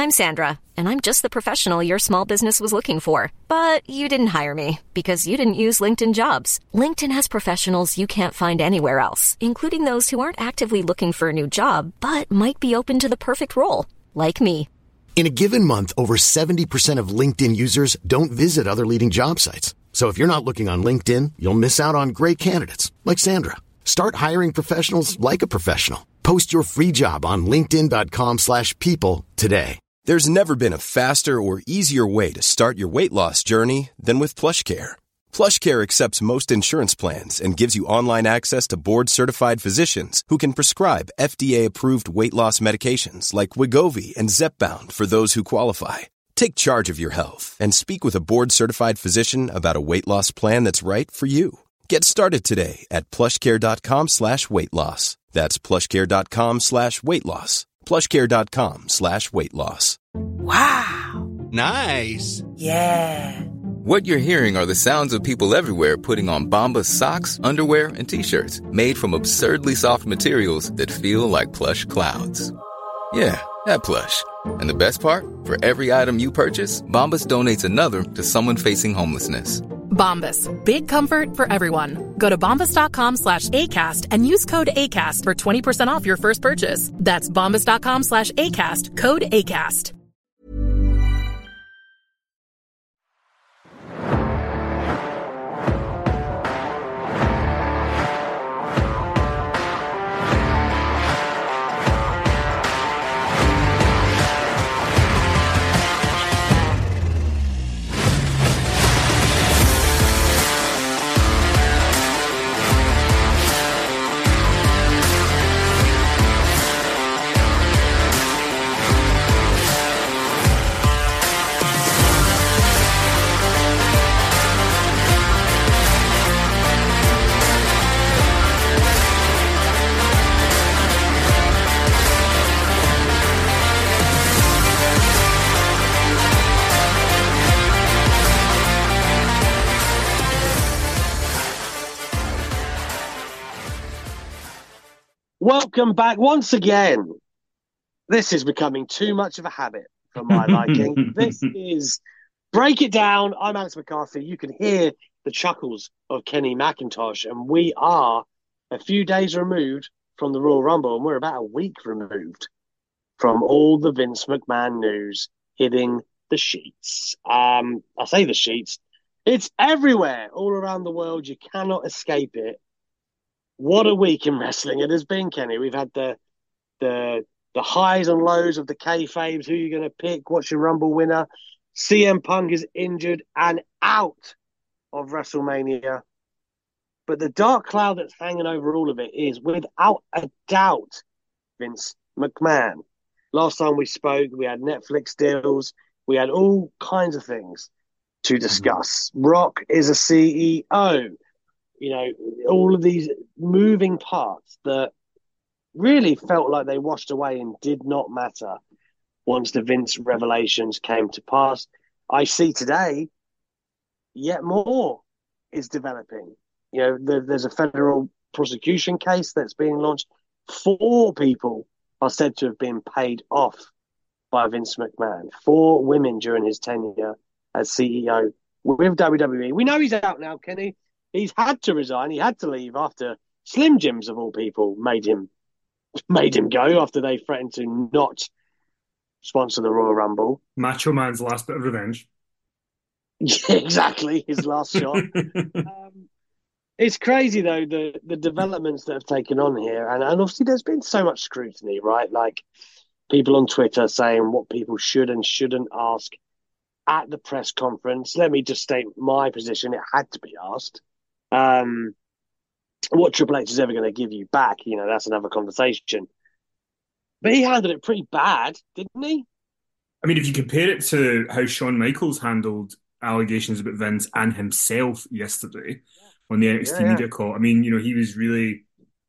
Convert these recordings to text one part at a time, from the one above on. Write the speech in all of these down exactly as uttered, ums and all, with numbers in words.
I'm Sandra, and I'm just the professional your small business was looking for. But you didn't hire me because you didn't use LinkedIn Jobs. LinkedIn has professionals you can't find anywhere else, including those who aren't actively looking for a new job, but might be open to the perfect role, like me. In a given month, over seventy percent of LinkedIn users don't visit other leading job sites. So if you're not looking on LinkedIn, you'll miss out on great candidates like Sandra. Start hiring professionals like a professional. Post your free job on linkedin.com slash people today. There's never been a faster or easier way to start your weight loss journey than with PlushCare. PlushCare accepts most insurance plans and gives you online access to board-certified physicians who can prescribe F D A-approved weight loss medications like Wegovy and Zepbound for those who qualify. Take charge of your health and speak with a board-certified physician about a weight loss plan that's right for you. Get started today at plushcare.com slash weight loss. That's plushcare.com slash weight loss. plushcare.com slash weight loss. Wow. Nice. Yeah. What you're hearing are the sounds of people everywhere putting on Bombas socks, underwear, and T-shirts made from absurdly soft materials that feel like plush clouds. Yeah, that plush. And the best part? For every item you purchase, Bombas donates another to someone facing homelessness. Bombas. Big comfort for everyone. Go to bombas.com slash ACAST and use code ACAST for twenty percent off your first purchase. That's bombas.com slash ACAST. Code ACAST. Welcome back once again. This is becoming too much of a habit for my liking. This is Break It Down. I'm Alex McCarthy. You can hear the chuckles of Kenny McIntosh, and we are a few days removed from the Royal Rumble, and we're about a week removed from all the Vince McMahon news hitting the sheets. Um, I say the sheets. It's everywhere, all around the world. You cannot escape it. What a week in wrestling it has been, Kenny. We've had the the the highs and lows of the kayfabes. Who are you going to pick? What's your Rumble winner? C M Punk is injured and out of WrestleMania. But the dark cloud that's hanging over all of it is, without a doubt, Vince McMahon. Last time we spoke, we had Netflix deals. We had all kinds of things to discuss. Mm-hmm. Rock is a C E O. You know, all of these moving parts that really felt like they washed away and did not matter once the Vince revelations came to pass. I see today yet more is developing. You know, there, there's a federal prosecution case that's being launched. Four people are said to have been paid off by Vince McMahon. Four women during his tenure as C E O with W W E. We know he's out now, Kenny. He's had to resign. He had to leave after Slim Jims, of all people, made him made him go after they threatened to not sponsor the Royal Rumble. Macho Man's last bit of revenge. Yeah, exactly. His last shot. Um, it's crazy, though, the, the developments that have taken on here. And, and obviously there's been so much scrutiny, right? Like people on Twitter saying what people should and shouldn't ask at the press conference. Let me just state my position. It had to be asked. Um, what Triple H is ever going to give you back, you know, that's another conversation. But he handled it pretty bad, didn't he? I mean, if you compare it to how Shawn Michaels handled allegations about Vince and himself yesterday on the N X T yeah, yeah. media call, I mean, you know, he was really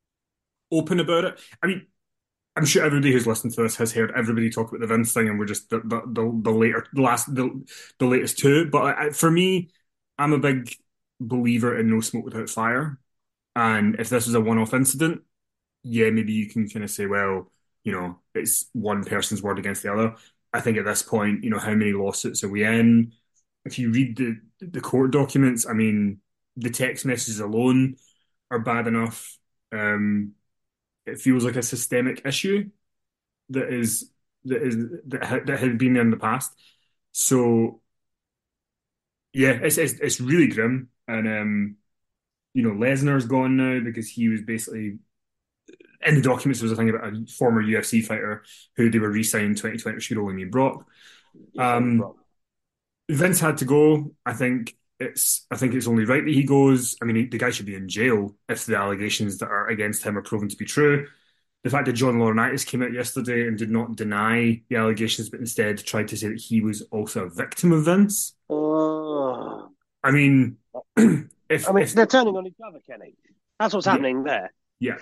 open about it. I mean, I'm sure everybody who's listened to this has heard everybody talk about the Vince thing, and we're just the the, the, the later the last the, the latest two. But I, for me, I'm a big believer in no smoke without fire. And if this was a one-off incident, yeah, maybe you can kind of say, well, you know, it's one person's word against the other. I think at this point, you know, how many lawsuits are we in? If you read the the court documents, I mean, the text messages alone are bad enough. Um, it feels like a systemic issue that is that is that, ha that had been there in the past. So yeah, it's it's, it's really grim. And um, you know, Lesnar's gone now because he was basically in the documents there was a thing about a former U F C fighter who they were re-signing twenty twenty, which could only mean Brock. Um, Vince had to go. I think it's I think it's only right that he goes. I mean, he, the guy should be in jail if the allegations that are against him are proven to be true. The fact that John Laurinaitis came out yesterday and did not deny the allegations, but instead tried to say that he was also a victim of Vince. Oh. I mean, if I mean, if, they're turning on each other, Kenny. That's what's happening yeah, there. Yeah,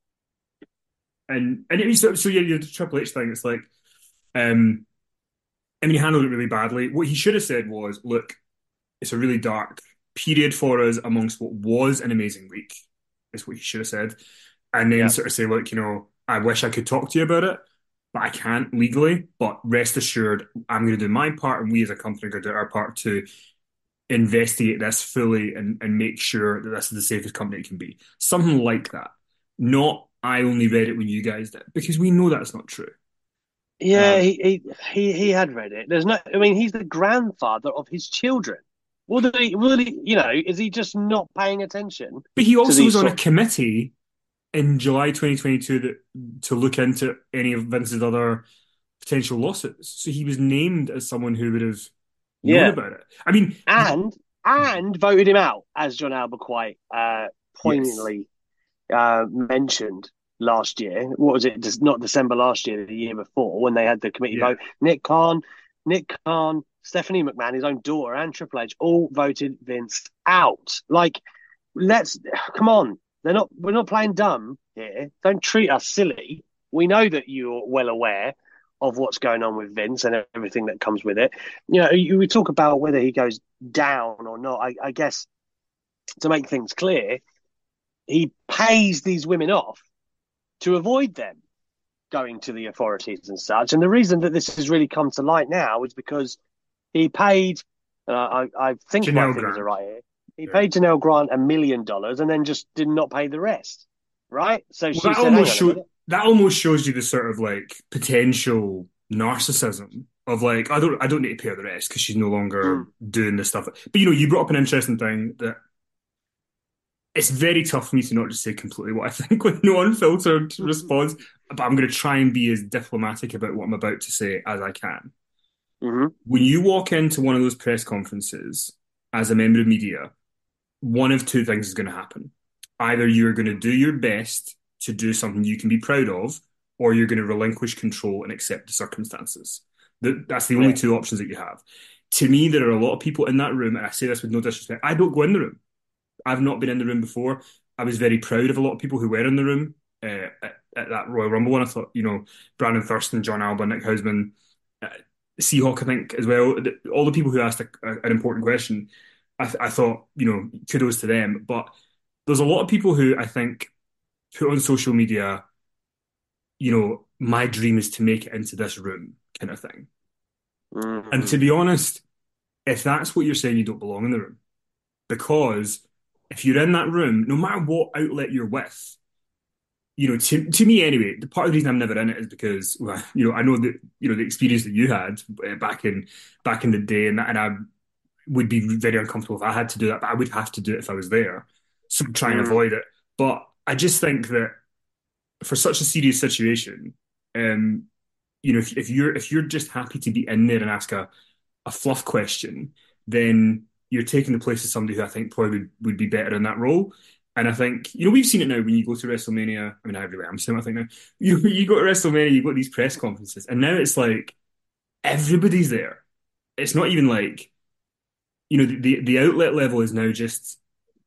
and and it was so, so yeah, the Triple H thing. It's like, um, I mean, he handled it really badly. What he should have said was, "Look, it's a really dark period for us amongst what was an amazing week." Is what he should have said. And then Yeah. sort of say, look, you know, I wish I could talk to you about it, but I can't legally. But rest assured, I'm going to do my part, and we as a company are going to do our part to investigate this fully and, and make sure that this is the safest company it can be. Something like that. Not, I only read it when you guys did, because we know that's not true. Yeah, Um, he, he he he had read it. There's no, I mean, he's the grandfather of his children. Will he, will he, you know, is he just not paying attention but he to also these was on a sort committee in July twenty twenty-two that to look into any of Vince's other potential lawsuits. So he was named as someone who would have known Yeah. about it. I mean, and and voted him out, as John Albert quite uh, poignantly uh, mentioned last year. What was it? Just not December last year, the year before, when they had the committee Yeah. vote. Nick Khan, Nick Khan, Stephanie McMahon, his own daughter, and Triple H all voted Vince out. Like, let's come on. They're not. We're not playing dumb here. Don't treat us silly. We know that you're well aware of what's going on with Vince and everything that comes with it. You know, you, we talk about whether he goes down or not. I, I guess to make things clear, he pays these women off to avoid them going to the authorities and such. And the reason that this has really come to light now is because he paid, uh, I, I think Janelle my figures Grant. are right here, he Yeah. paid Janelle Grant a million dollars and then just did not pay the rest, right? So Well, she that said, hang almost on a show, minute. that almost shows you the sort of like potential narcissism of like, I don't I don't need to pay her the rest because she's no longer Mm. doing this stuff. But you know, you brought up an interesting thing that it's very tough for me to not just say completely what I think with no unfiltered response, but I'm going to try and be as diplomatic about what I'm about to say as I can. Mm-hmm. When you walk into one of those press conferences as a member of media, one of two things is going to happen. Either you're going to do your best to do something you can be proud of, or you're going to relinquish control and accept the circumstances. That's the only Yeah. two options that you have. To me, there are a lot of people in that room, and I say this with no disrespect, I don't go in the room. I've not been in the room before. I was very proud of a lot of people who were in the room uh, at, at that Royal Rumble one. I thought, you know, Brandon Thurston, John Alba, Nick Hausman, uh, Seahawk, I think, as well. All the people who asked a, a, an important question, I, th I thought, you know, kudos to them. But there's a lot of people who I think put on social media, you know, my dream is to make it into this room kind of thing. Mm-hmm. And to be honest, if that's what you're saying, you don't belong in the room. Because if you're in that room, no matter what outlet you're with, you know, to to me anyway, the part of the reason I'm never in it is because, well, you know, I know that, you know, the experience that you had uh, back in back in the day, and and I would be very uncomfortable if I had to do that, but I would have to do it if I was there. So I'm trying to Mm. avoid it. But I just think that for such a serious situation, um, you know, if, if you're if you're just happy to be in there and ask a, a fluff question, then you're taking the place of somebody who I think probably would, would be better in that role. And I think, you know, we've seen it now when you go to WrestleMania. I mean, I really am saying I think now. You you go to WrestleMania, you've got these press conferences, and now it's like everybody's there. It's not even like, you know, the, the, the outlet level is now just,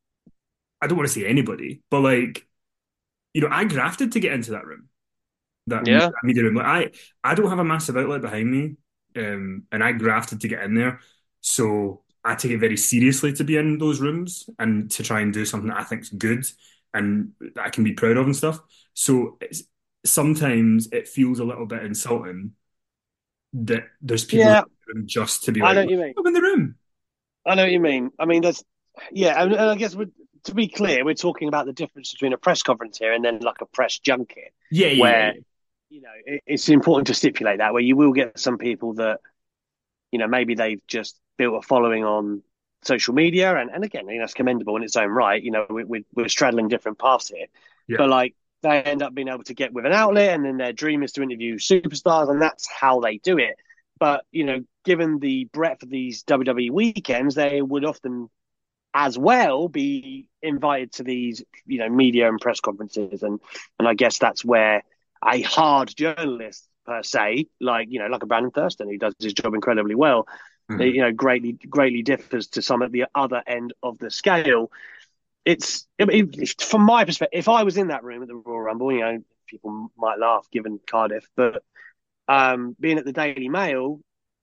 I don't want to say anybody, but like, you know, I grafted to get into that room, that Yeah. media room. Like I, I don't have a massive outlet behind me, um, and I grafted to get in there. So I take it very seriously to be in those rooms and to try and do something that I think is good and that I can be proud of and stuff. So it's, sometimes it feels a little bit insulting that there's people Yeah, in the room just to be I like, know what you mean. I'm in the room. I know what you mean. I mean, there's, yeah, and, and I guess we're, to be clear, we're talking about the difference between a press conference here and then like a press junket, Yeah, yeah, yeah, where, yeah. you know, it, it's important to stipulate that, where you will get some people that, you know, maybe they've just built a following on social media. And, and again, you know, that's commendable in its own right. You know, we, we, we're straddling different paths here. Yeah. But like, they end up being able to get with an outlet, and then their dream is to interview superstars, and that's how they do it. But, you know, given the breadth of these W W E weekends, they would often as well be invited to these, you know, media and press conferences. And, and I guess that's where a hard journalist per se, like, you know, like a Brandon Thurston, who does his job incredibly well, mm-hmm. you know, greatly, greatly differs to some at the other end of the scale. It's, it, it, from my perspective, if I was in that room at the Royal Rumble, you know, people might laugh given Cardiff, but um, being at the Daily Mail,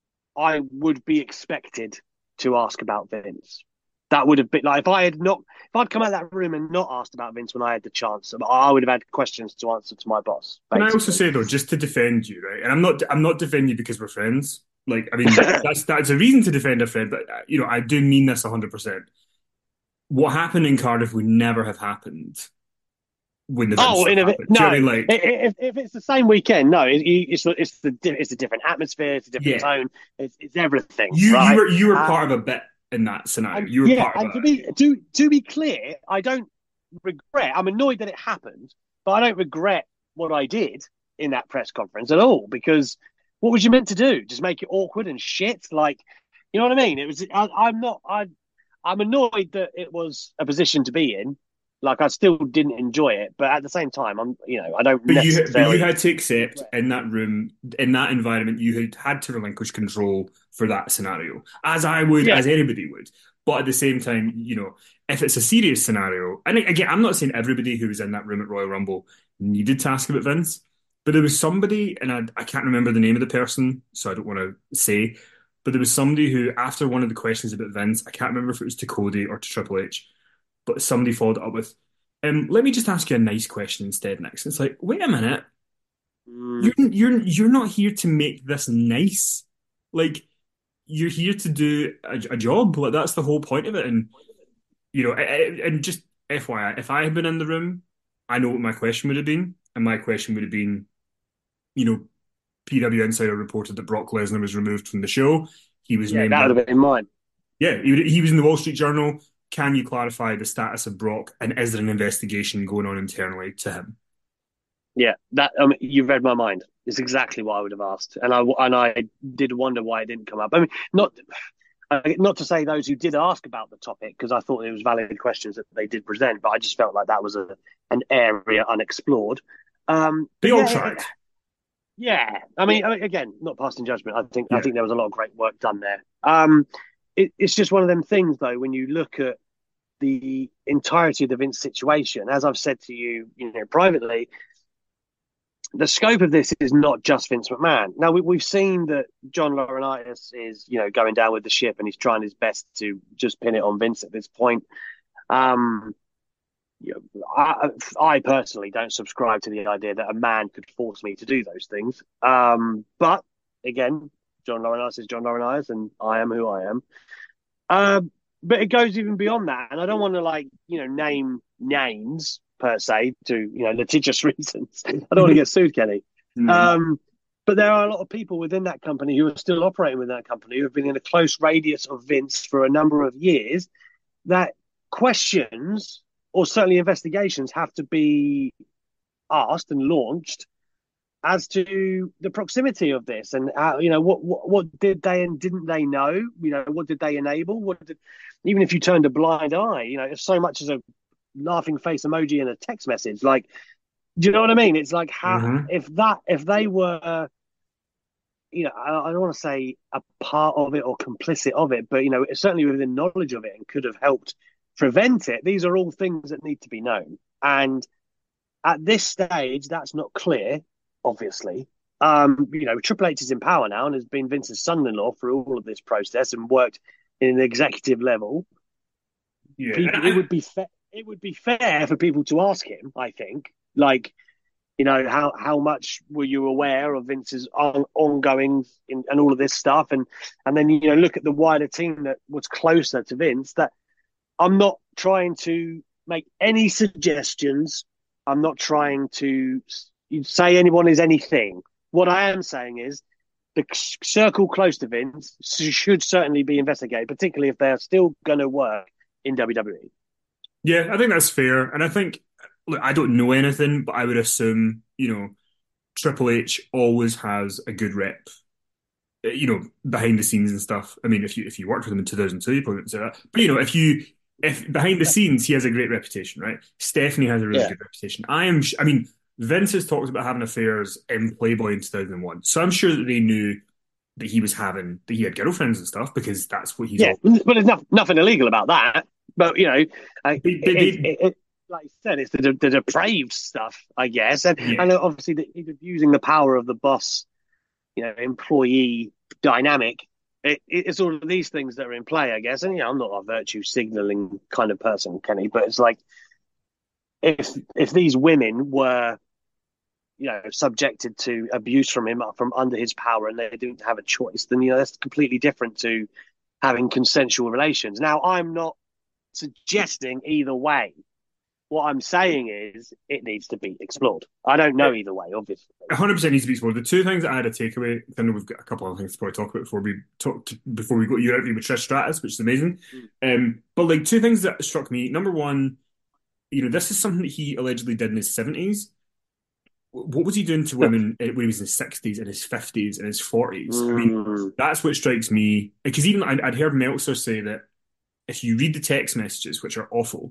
I would be expected to ask about Vince. That would have been like, if I had not, if I'd come out of that room and not asked about Vince when I had the chance, I would have had questions to answer to my boss. Basically. Can I also say though, just to defend you, right? And I'm not, I'm not defending you because we're friends. Like, I mean, that's that's a reason to defend a friend, but you know, I do mean this one hundred percent. What happened in Cardiff would never have happened when the oh, in a, no. You know I mean? Like, if, if it's the same weekend, no, it, it's it's the it's a different atmosphere, it's a different yeah. tone, it's, it's everything. You right? you were you were um, part of a bit in that scenario. And, you were yeah, part of and that. to be to to be clear, I don't regret. I'm annoyed that it happened, but I don't regret what I did in that press conference at all, because what was you meant to do? Just make it awkward and shit? Like, you know what I mean? It was. I, I'm not. I. I'm annoyed that it was a position to be in. Like, I still didn't enjoy it, but at the same time, I'm, you know, I don't. But you, necessarily... but you had to accept in that room, in that environment, you had had to relinquish control for that scenario, as I would, yeah. as anybody would. But at the same time, you know, if it's a serious scenario, and again, I'm not saying everybody who was in that room at Royal Rumble needed to ask about Vince, but there was somebody, and I, I can't remember the name of the person, so I don't want to say. But there was somebody who, after one of the questions about Vince, I can't remember if it was to Cody or to Triple H, but somebody followed it up with, um, let me just ask you a nice question instead next. It's like, wait a minute. Mm. You're, you're, you're not here to make this nice. Like, you're here to do a, a job. Like, that's the whole point of it. And, you know, and just F Y I, if I had been in the room, I know what my question would have been. And my question would have been, you know, P W Insider reported that Brock Lesnar was removed from the show. He was yeah, named. That would have been in mine. Yeah, he, he was in the Wall Street Journal. Can you clarify the status of Brock, and is there an investigation going on internally to him? Yeah, that um, you've read my mind. It's exactly what I would have asked, and I and I did wonder why it didn't come up. I mean, not not to say those who did ask about the topic, because I thought it was valid questions that they did present, but I just felt like that was a an area unexplored. Um, they all yeah, tried. Yeah, I mean, I mean, again, not passing judgment. I think yeah. I think there was a lot of great work done there. Um, it, it's just one of them things, though, when you look at the entirety of the Vince situation. As I've said to you, you know, privately, the scope of this is not just Vince McMahon. Now, we, we've seen that John Laurinaitis is, you know, going down with the ship, and he's trying his best to just pin it on Vince at this point. Um, you know, I, I personally don't subscribe to the idea that a man could force me to do those things. Um, but again, John Laurinaitis is John Laurinaitis, and I am who I am. Um, but it goes even beyond that, and I don't want to, like, you know, name names per se to, you know, litigious reasons. I don't want to get sued, Kenny. Mm. Um, but there are a lot of people within that company who are still operating within that company who have been in a close radius of Vince for a number of years. That questions, or certainly investigations, have to be asked and launched as to the proximity of this, and how, you know, what, what what did they and didn't they know? You know, what did they enable? What did, even if you turned a blind eye, you know, if so much as a laughing face emoji in a text message, like, do you know what I mean? It's like, how mm-hmm. if that if they were, you know, I, I don't want to say a part of it or complicit of it, but, you know, certainly within knowledge of it and could have helped prevent it. These are all things that need to be known, and at this stage, that's not clear. Obviously, um, you know, Triple H is in power now and has been Vince's son-in-law through all of this process and worked in an executive level. Yeah, people, it would be fa- it would be fair for people to ask him. I think, like, You know, how how much were you aware of Vince's on, ongoing in, and all of this stuff, and and then you know look at the wider team that was closer to Vince. That I'm not trying to make any suggestions. I'm not trying to say anyone is anything. What I am saying is the circle close to Vince should certainly be investigated, particularly if they're still going to work in W W E. Yeah, I think that's fair. And I think, look, I don't know anything, but I would assume, you know, Triple H always has a good rep, you know, behind the scenes and stuff. I mean, if you if you worked with him in two thousand two, you probably wouldn't say that. But, you know, if you, if behind the scenes, he has a great reputation, right? Stephanie has a really Yeah. good reputation. I am, I mean, Vince has talked about having affairs in Playboy in two thousand one. So I'm sure that they knew that he was having, that he had girlfriends and stuff, because that's what he's Yeah, all. but there's no, nothing illegal about that. But, you know, uh, They- they- it, they- it, it, like you said, it's the, the depraved stuff, I guess. And, Yeah. and obviously, the, he's abusing the power of the boss, you know, employee dynamic. It, it's all of these things that are in play, I guess. And, you know, I'm not a virtue signaling kind of person, Kenny, but it's like if if these women were, you know, subjected to abuse from him from under his power and they didn't have a choice, then, you know, that's completely different to having consensual relations. Now, I'm not suggesting either way. What I'm saying is it needs to be explored. I don't know either way, obviously. one hundred percent needs to be explored. The two things that I had a takeaway, I know we've got a couple of things to probably talk about before we talk to, before we go to your interview with Trish Stratus, which is amazing. Mm. Um, but like two things that struck me. Number one, you know, this is something that he allegedly did in his seventies. What was he doing to women when he was in his sixties, in his fifties, in his forties? Mm. I mean, that's what strikes me. Because even I'd, I'd heard Meltzer say that if you read the text messages, which are awful,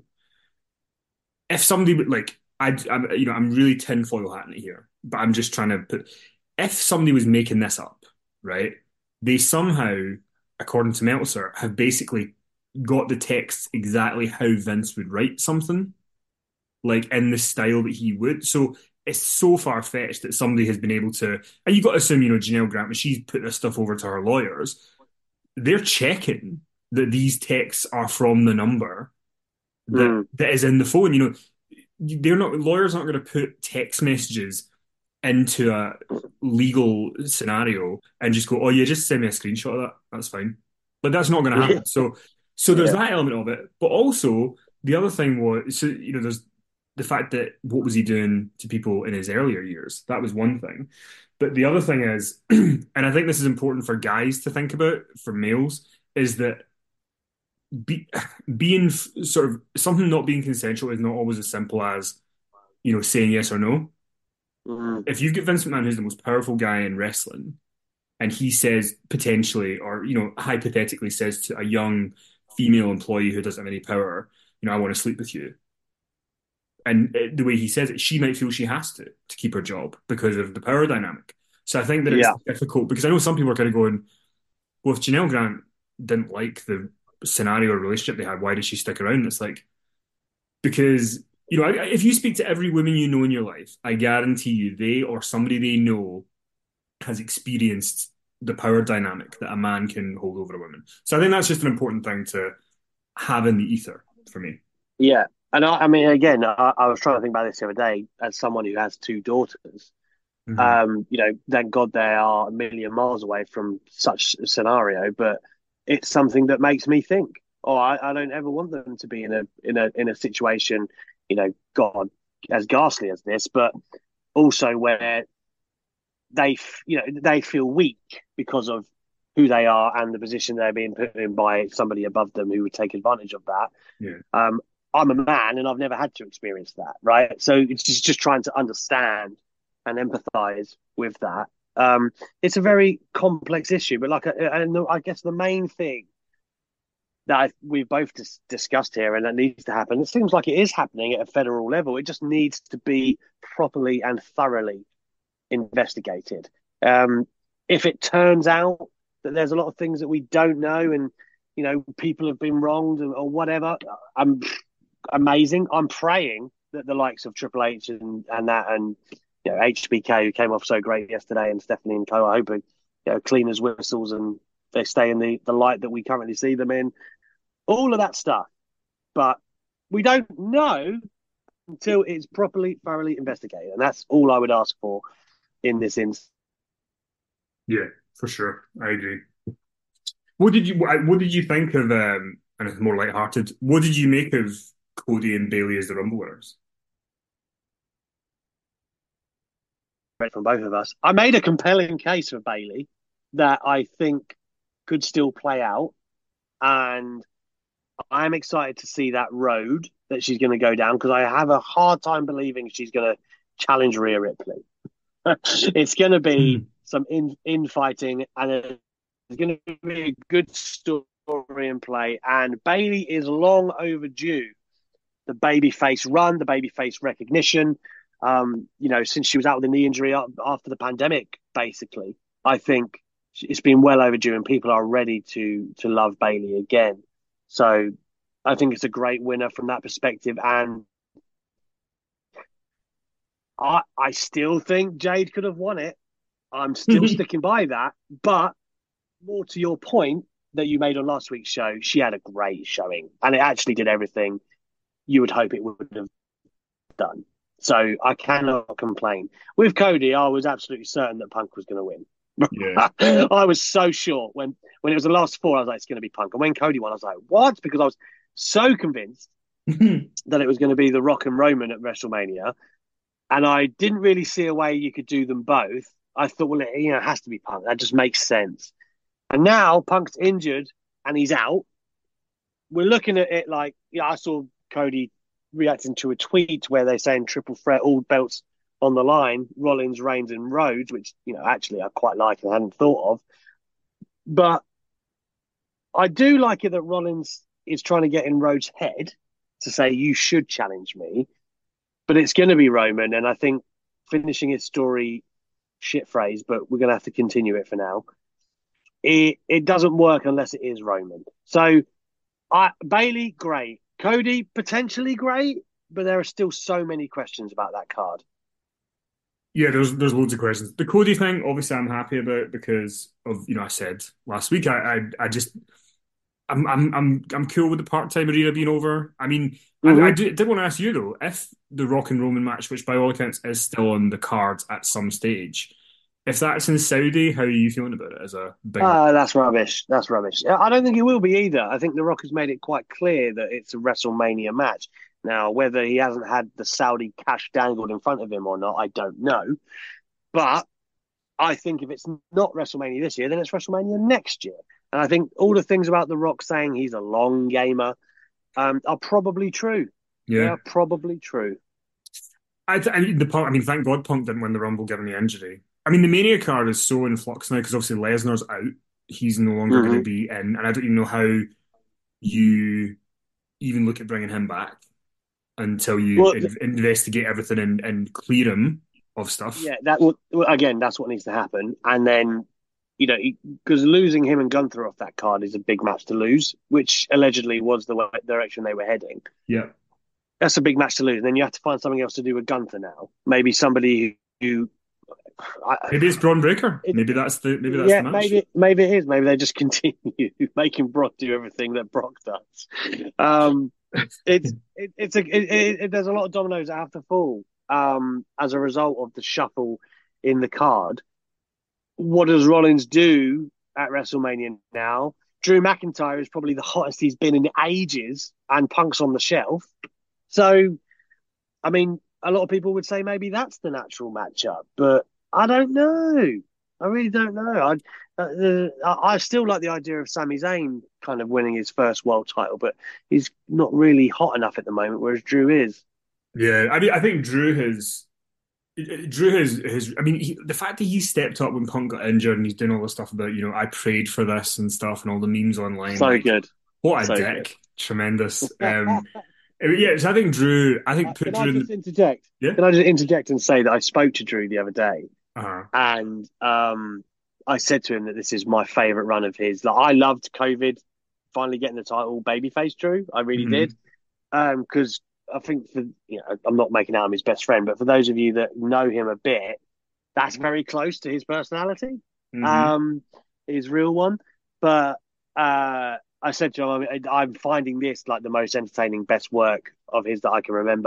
if somebody would like, I'd, I'm, you know, I'm really tinfoil hatting it here, but I'm just trying to put, if somebody was making this up, right, they somehow, according to Meltzer, have basically got the text exactly how Vince would write something, like in the style that he would. So it's so far-fetched that somebody has been able to, and you've got to assume, you know, Janelle Grant, when she's put this stuff over to her lawyers, they're checking that these texts are from the number that, mm. that is in the phone. You know, they're not, lawyers aren't going to put text messages into a legal scenario and just go, oh yeah, just send me a screenshot of that. That's fine. But that's not going to happen. So, so there's yeah. that element of it. But also the other thing was, so, you know, there's the fact that what was he doing to people in his earlier years? That was one thing. But the other thing is, and I think this is important for guys to think about, for males, is that Be, being sort of something not being consensual is not always as simple as, you know, saying yes or no. Mm-hmm. If you've got Vince McMahon, who's the most powerful guy in wrestling, and he says potentially, or, you know, hypothetically says to a young female employee who doesn't have any power, you know, I want to sleep with you. And the way he says it, she might feel she has to, to keep her job because of the power dynamic. So I think that it's yeah. difficult, because I know some people are kind of going, well, if Janelle Grant didn't like the scenario or relationship they had, why did she stick around? It's like, because, you know, if you speak to every woman you know in your life, I guarantee you they or somebody they know has experienced the power dynamic that a man can hold over a woman. So I think that's just an important thing to have in the ether for me. Yeah. And I, I mean, again, I, I was trying to think about this the other day as someone who has two daughters. Mm-hmm. Um, you know, thank God they are a million miles away from such a scenario, but it's something that makes me think, oh, I, I don't ever want them to be in a in a in a situation, you know, God, as ghastly as this, but also where they, you know, they feel weak because of who they are and the position they're being put in by somebody above them who would take advantage of that. Yeah. Um, I'm a man and I've never had to experience that, right? So it's just, just trying to understand and empathize with that. Um, it's a very complex issue, but like, and I guess the main thing that I, we've both dis- discussed here and that needs to happen, it seems like it is happening at a federal level. It just needs to be properly and thoroughly investigated. Um, if it turns out that there's a lot of things that we don't know and, you know, people have been wronged or whatever, I'm amazing. I'm praying that the likes of Triple H and, and that and, you know, H B K, who came off so great yesterday, and Stephanie and co, I hope, you know, clean as whistles and they stay in the, the light that we currently see them in. All of that stuff. But we don't know until it's properly, thoroughly investigated. And that's all I would ask for in this instance. Yeah, for sure. I agree. What did you what, what did you think of um and it's more lighthearted, what did you make of Cody and Bailey as the Rumble winners? From both of us. I made a compelling case for Bailey that I think could still play out. And I'm excited to see that road that she's going to go down because I have a hard time believing she's going to challenge Rhea Ripley. It's going to be hmm. some in infighting, and it's going to be a good story in play. And Bailey is long overdue. The babyface run, the babyface recognition. Um, you know, since she was out with a knee injury after the pandemic, basically, I think it's been well overdue, and people are ready to to love Bailey again. So I think it's a great winner from that perspective. And I, I still think Jade could have won it. I'm still sticking by that. But more to your point that you made on last week's show, she had a great showing. And it actually did everything you would hope it would have done. So I cannot complain. With Cody, I was absolutely certain that Punk was going to win. Yeah. I was so sure when, when it was the last four, I was like, it's going to be Punk. And when Cody won, I was like, what? Because I was so convinced that it was going to be The Rock and Roman at WrestleMania. And I didn't really see a way you could do them both. I thought, well, it, you know, it has to be Punk. That just makes sense. And now Punk's injured and he's out. We're looking at it like, yeah, I saw Cody reacting to a tweet where they're saying triple threat, all belts on the line, Rollins, Reigns, and Rhodes, which, you know, actually I quite like and hadn't thought of. But I do like it that Rollins is trying to get in Rhodes' head to say, you should challenge me. But it's going to be Roman. And I think finishing his story, shit phrase, but we're going to have to continue it for now. It, it doesn't work unless it is Roman. So I, Bailey, great. Cody, potentially great, but there are still so many questions about that card. Yeah, there's there's loads of questions. The Cody thing, obviously, I'm happy about because of, you know, I said last week, I I, I just I'm I'm I'm I'm cool with the part-time arena being over. I mean, mm-hmm. I, I did, did want to ask you though, if the Rock and Roman match, which by all accounts is still on the cards at some stage, if that's in Saudi, how are you feeling about it as a big? Uh, that's rubbish. That's rubbish. I don't think it will be either. I think The Rock has made it quite clear that it's a WrestleMania match. Now, whether he hasn't had the Saudi cash dangled in front of him or not, I don't know. But I think if it's not WrestleMania this year, then it's WrestleMania next year. And I think all the things about The Rock saying he's a long gamer um, are probably true. Yeah, They are probably true. I, th- I mean, the Punk. I mean, thank God Punk didn't win the Rumble given the injury. I mean, the Mania card is so in flux now because obviously Lesnar's out; he's no longer mm-hmm. going to be in, and I don't even know how you even look at bringing him back until you well, in- investigate everything and, and clear him of stuff. Yeah, that will, again, that's what needs to happen. And then, you know, because losing him and Gunther off that card is a big match to lose, which allegedly was the way, direction they were heading. Yeah. That's a big match to lose. And then you have to find something else to do with Gunther now. Maybe somebody who... I, maybe it's Braun Breaker. It, maybe that's the maybe that's yeah, the match. Maybe, maybe it is. Maybe they just continue making Brock do everything that Brock does. Um, it's it, it's a it, it, there's a lot of dominoes that have to fall um, as a result of the shuffle in the card. What does Rollins do at WrestleMania now? Drew McIntyre is probably the hottest he's been in ages, and Punk's on the shelf. So, I mean, a lot of people would say maybe that's the natural matchup, but I don't know. I really don't know. I, uh, I still like the idea of Sami Zayn kind of winning his first world title, but he's not really hot enough at the moment, whereas Drew is. Yeah, I mean, I think Drew has, Drew has, has I mean, he, the fact that he stepped up when Punk got injured and he's doing all this stuff about, you know, I prayed for this and stuff and all the memes online. So like, good. What a so dick. Good. Tremendous. Um, yeah, so I think Drew, I think put Can Drew I just in... interject? Yeah? Can I just interject and say that I spoke to Drew the other day uh-huh. and um, I said to him that this is my favourite run of his. Like, I loved COVID finally getting the title babyface Drew. I really mm-hmm. did. Because um, I think, for you know, I'm not making out him his best friend, but for those of you that know him a bit, that's very close to his personality, mm-hmm. um, his real one. But uh, I said to him, I'm finding this like the most entertaining, best work of his that I can remember.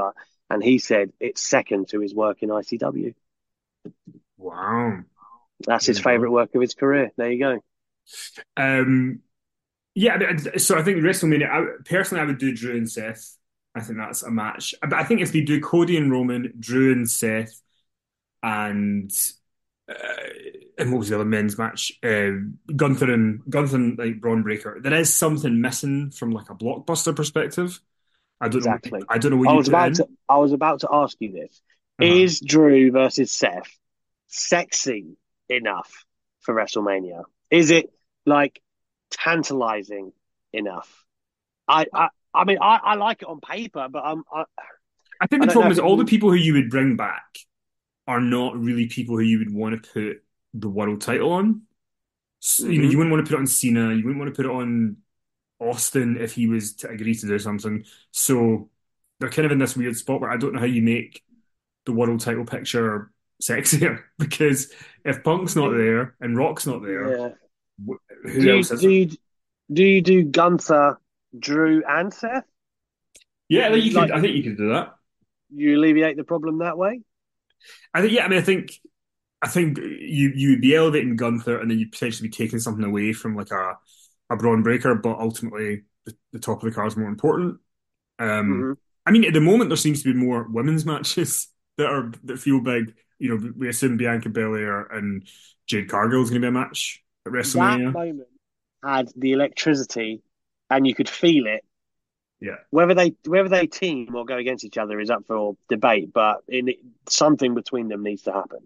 and he said it's second to his work in I C W. Wow. That's his favourite work of his career. There you go. Um, yeah, so I think WrestleMania, I, personally, I would do Drew and Seth. I think that's a match. But I think if they do Cody and Roman, Drew and Seth, and uh, and what was the other men's match? Uh, Gunther and Gunther and like Braun Breaker. There is something missing from like a blockbuster perspective. I don't exactly. know. I don't know what I you was about to. I was about to ask you this: uh-huh. Is Drew versus Seth sexy enough for WrestleMania? Is it like tantalizing enough? I, I, I mean, I, I like it on paper, but I'm. I, I think the I problem is all the people who you would bring back are not really people who you would want to put the world title on. So, mm-hmm. You know, you wouldn't want to put it on Cena. You wouldn't want to put it on Austin if he was to agree to do something. So they're kind of in this weird spot where I don't know how you make the world title picture sexier, because if Punk's not there and Rock's not there, yeah. who do else you, is do there? you, do you do Gunther, Drew, and Seth? Yeah, I think you like, could. I think you could do that. You alleviate the problem that way. I think. Yeah, I mean, I think. I think you you would be elevating Gunther, and then you'd potentially be taking something away from like a a Braun Breaker, but ultimately the, the top of the card is more important. Um, mm-hmm. I mean, at the moment there seems to be more women's matches that are that feel big. You know, we assume Bianca Belair and Jade Cargill is going to be a match at WrestleMania. That moment had the electricity, and you could feel it. Yeah. Whether they whether they team or go against each other is up for debate, but in, something between them needs to happen.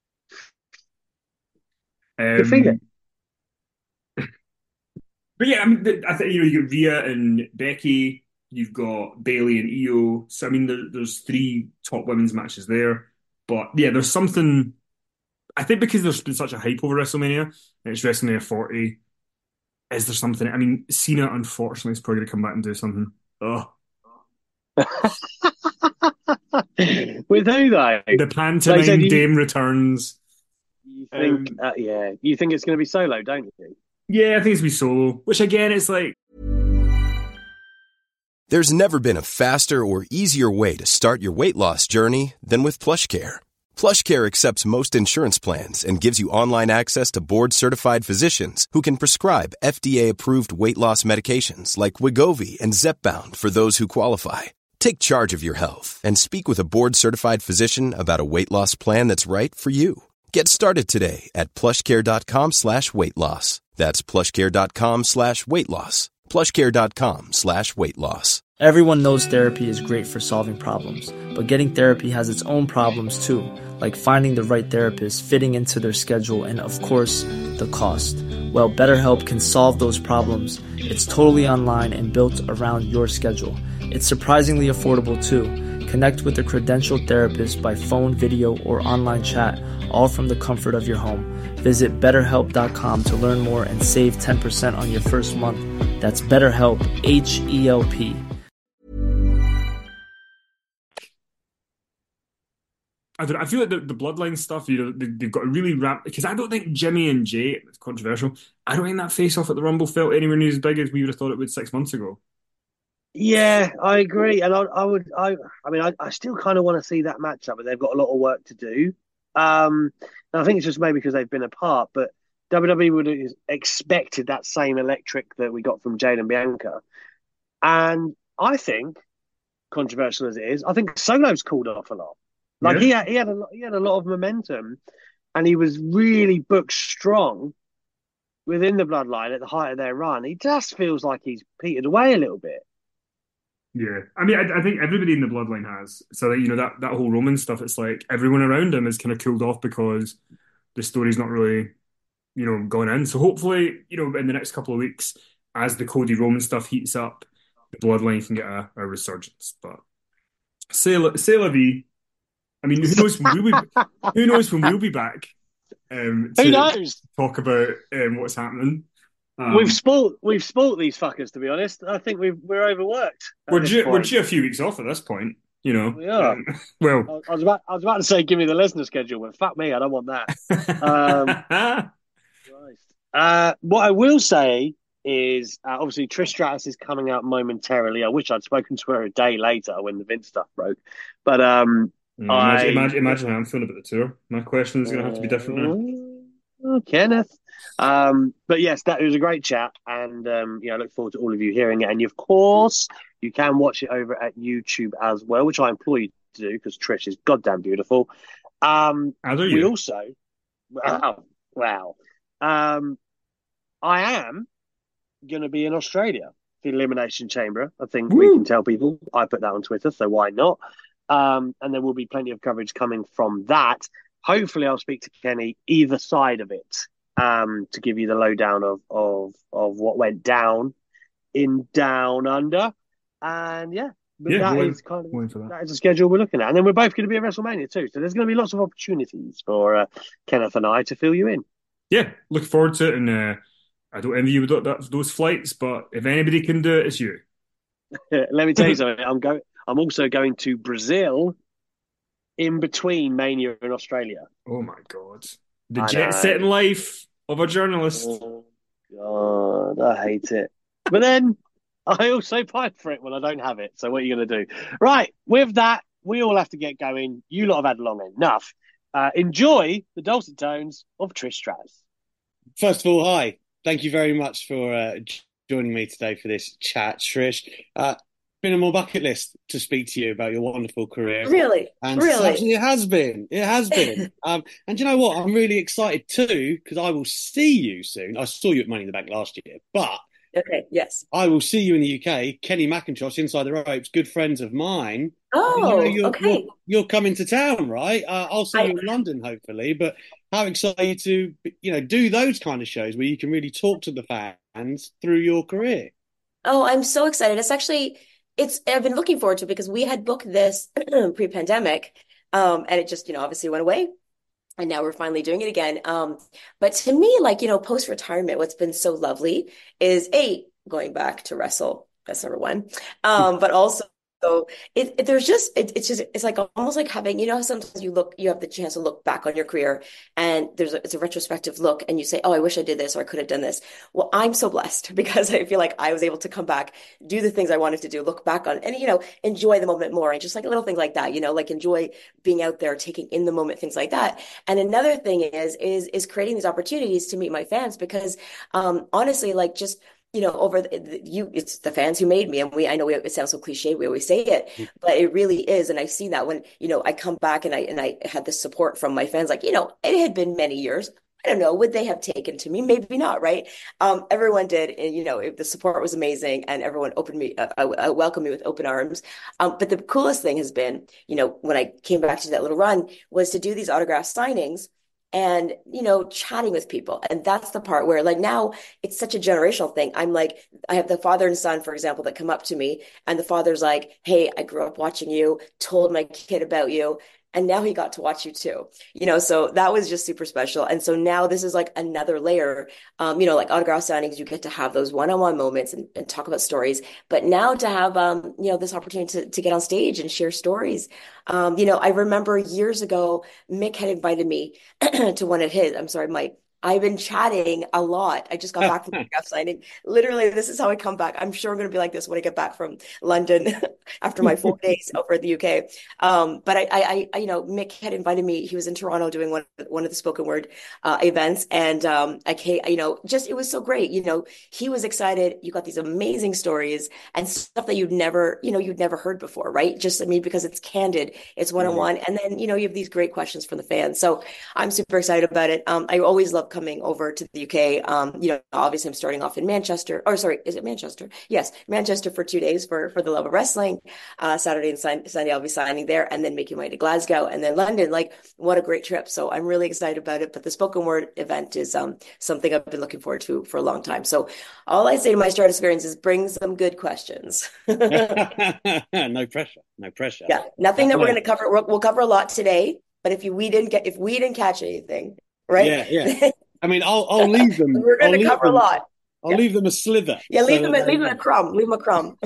Um, you feel it. But yeah, I mean, I think you know you got Rhea and Becky, you've got Bayley and Io. So I mean, there, there's three top women's matches there. But yeah, there's something. I think because there's been such a hype over WrestleMania, and it's WrestleMania forty. Is there something? I mean, Cena unfortunately is probably going to come back and do something. Oh. With who though? The pantomime like you, Dame returns. You think? Um, uh, yeah, you think it's going to be Solo, don't you? Yeah, I think it's going to be Solo. Which again, it's like. There's never been a faster or easier way to start your weight loss journey than with PlushCare. PlushCare accepts most insurance plans and gives you online access to board-certified physicians who can prescribe F D A-approved weight loss medications like Wegovy and Zepbound for those who qualify. Take charge of your health and speak with a board-certified physician about a weight loss plan that's right for you. Get started today at plushcare.com slash weight loss. That's plushcare.com slash weight loss. plushcare.com slash weight loss. Everyone knows therapy is great for solving problems, but getting therapy has its own problems too, like finding the right therapist, fitting into their schedule, and of course, the cost. Well, BetterHelp can solve those problems. It's totally online and built around your schedule. It's surprisingly affordable too. Connect with a credentialed therapist by phone, video, or online chat, all from the comfort of your home. Visit better help dot com to learn more and save ten percent on your first month. That's BetterHelp, H E L P. I don't know, I feel like the, the bloodline stuff, you know, they, they've got to really wrap, because I don't think Jimmy and Jay, it's controversial, I don't think that face-off at the Rumble felt anywhere near as big as we would have thought it would six months ago. Yeah, I agree. And I, I would, I, I mean, I, I still kind of want to see that matchup, but they've got a lot of work to do. Um, and I think it's just maybe because they've been apart, but W W E would have expected that same electric that we got from Jade and Bianca. And I think, controversial as it is, I think Solo's cooled off a lot. Like yeah. he had, he had a he had a lot of momentum, and he was really booked strong within the bloodline at the height of their run. He just feels like he's petered away a little bit. Yeah, I mean, I, I think everybody in the bloodline has. So that, you know, that that whole Roman stuff, it's like everyone around him is kind of cooled off because the story's not really, you know, going in. So hopefully, you know, in the next couple of weeks, as the Cody Roman stuff heats up, the bloodline can get a, a resurgence. But c'est la, c'est la vie. I mean, who knows when we'll be, who knows when we'll be back um, to who knows? talk about um, what's happening. Um, we've spoilt we've spoilt these fuckers, to be honest. I think we've we're overworked. We're due, we're due a few weeks off at this point, you know. We are. Um, well, I was about I was about to say give me the listener schedule, but fuck me, I don't want that. um, uh, what I will say is uh, obviously Trish Stratus is coming out momentarily. I wish I'd spoken to her a day later when the Vince stuff broke, but um, Mm, I imagine, imagine, imagine how I'm feeling about the tour. My question is going to have to be different now. uh, Kenneth. Um, but yes, that was a great chat, and um, yeah, I look forward to all of you hearing it. And of course, you can watch it over at YouTube as well, which I implore you to do because Trish is goddamn beautiful. Um, As are we you. also, wow, wow. Um, I am going to be in Australia for the Elimination Chamber. I think we can tell people. I put that on Twitter, so why not? Um, and there will be plenty of coverage coming from that. Hopefully, I'll speak to Kenny either side of it um, to give you the lowdown of of of what went down in Down Under. And yeah, but Yeah, that go is in, kind of go in for that. that is the schedule we're looking at. And then we're both going to be at WrestleMania too. So there's going to be lots of opportunities for uh, Kenneth and I to fill you in. Yeah, looking forward to it. And uh, I don't envy you with that, those flights, but if anybody can do it, it's you. Let me tell you something. I'm going. I'm also going to Brazil in between Mania and Australia. Oh my God. The I jet know. setting life of a journalist. Oh, God, I hate it. But then I also pine for it when I don't have it. So what are you going to do? Right. With that, we all have to get going. You lot have had long enough. Uh, enjoy the dulcet tones of Trish Stratus. First of all, hi. Thank you very much for uh, joining me today for this chat, Trish. Uh, been on my bucket list to speak to you about your wonderful career. Really? And Really? actually it has been. It has been. um, and you know what? I'm really excited too, because I will see you soon. I saw you at Money in the Bank last year, but Okay, yes. I will see you in the U K. Kenny McIntosh, Inside the Ropes, good friends of mine. Oh, You know, you're, okay. you're, you're coming to town, right? Uh, I'll see I- you in London, hopefully. But how excited to, you know, do those kind of shows where you can really talk to the fans through your career. Oh, I'm so excited. It's actually, it's, I've been looking forward to it because we had booked this pre-pandemic, um, and it just, you know, obviously went away. And now we're finally doing it again. Um, but to me, like, you know, post-retirement, what's been so lovely is A, going back to wrestle. That's number one. Um, but also, so it, it there's just it, it's just it's like almost like having, you know, sometimes you look you have the chance to look back on your career and there's a, it's a retrospective look and you say, oh, I wish I did this or I could have done this. Well, I'm so blessed because I feel like I was able to come back, do the things I wanted to do, look back on and, you know, enjoy the moment more and just like little things like that, you know, like enjoy being out there, taking in the moment, things like that. And another thing is is is creating these opportunities to meet my fans because um honestly, like just you know, over the, the, you, it's the fans who made me. And we, I know we, it sounds so cliche. We always say it, but it really is. And I see that when, you know, I come back and I, and I had the support from my fans, like, you know, it had been many years. I don't know, would they have taken to me? Maybe not, right? Um, everyone did. And, you know, it, the support was amazing and everyone opened me, uh, uh, welcomed me with open arms. Um, but the coolest thing has been, you know, when I came back to that little run was to do these autograph signings and, you know, chatting with people. And that's the part where like now it's such a generational thing. I'm like, I have the father and son, for example, that come up to me and the father's like, hey, I grew up watching you, told my kid about you. And now he got to watch you too, you know, so that was just super special. And so now this is like another layer, um, you know, like autograph signings, you get to have those one-on-one moments and, and talk about stories. But now to have, um, you know, this opportunity to, to get on stage and share stories. Um, you know, I remember years ago, Mick had invited me to one of his, I'm sorry, Mike. I've been chatting a lot. I just got back from the autograph signing. Literally, this is how I come back. I'm sure I'm going to be like this when I get back from London after my four days over at the U K. Um, but I, I, I, you know, Mick had invited me. He was in Toronto doing one, one of the spoken word uh, events, and um, I came, you know, just it was so great. You know, he was excited. You got these amazing stories and stuff that you'd never, you know, you'd never heard before, right? Just I mean, because it's candid, it's one on one, and then you know, you have these great questions from the fans. So I'm super excited about it. Um, I always love coming over to the U K. Um, you know, obviously I'm starting off in Manchester, or sorry, is it Manchester? Yes, Manchester for two days for, for the love of wrestling. Uh, Saturday and Sunday I'll be signing there and then making my way to Glasgow and then London. Like, what a great trip. So I'm really excited about it. But the spoken word event is um, something I've been looking forward to for a long time. So all I say to my start experience is bring some good questions. No pressure, no pressure. Yeah, nothing that we're going to cover. We'll, we'll cover a lot today, but if you, we didn't get, if we didn't catch anything, right? Yeah, yeah. I mean, I'll I'll leave them. We're going to cover them, a lot. I'll yeah. leave them a slither. Yeah, leave so them, leave them a crumb. Leave them a crumb.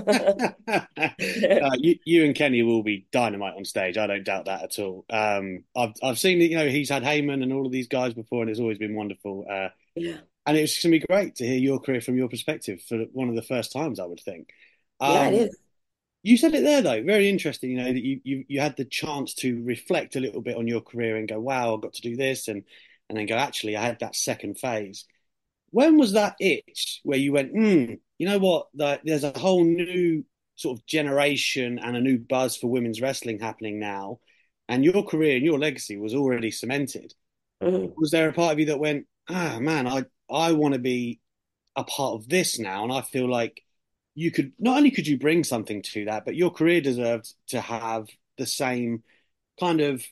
uh, you, you and Kenny will be dynamite on stage. I don't doubt that at all. Um, I've I've seen you know he's had Heyman and all of these guys before, and it's always been wonderful. Uh, yeah. And it's going to be great to hear your career from your perspective for one of the first times, I would think. Yeah, it Um, is. you said it there, though, very interesting, you know, that you, you, you had the chance to reflect a little bit on your career and go, wow, I got to do this. And, and then go, actually, I had that second phase. When was that itch where you went, hmm, you know what, the, there's a whole new sort of generation and a new buzz for women's wrestling happening now, and your career and your legacy was already cemented? Mhm. Was there a part of you that went, ah, man, I, I want to be a part of this now, and I feel like you could, not only could you bring something to that, but your career deserved to have the same kind of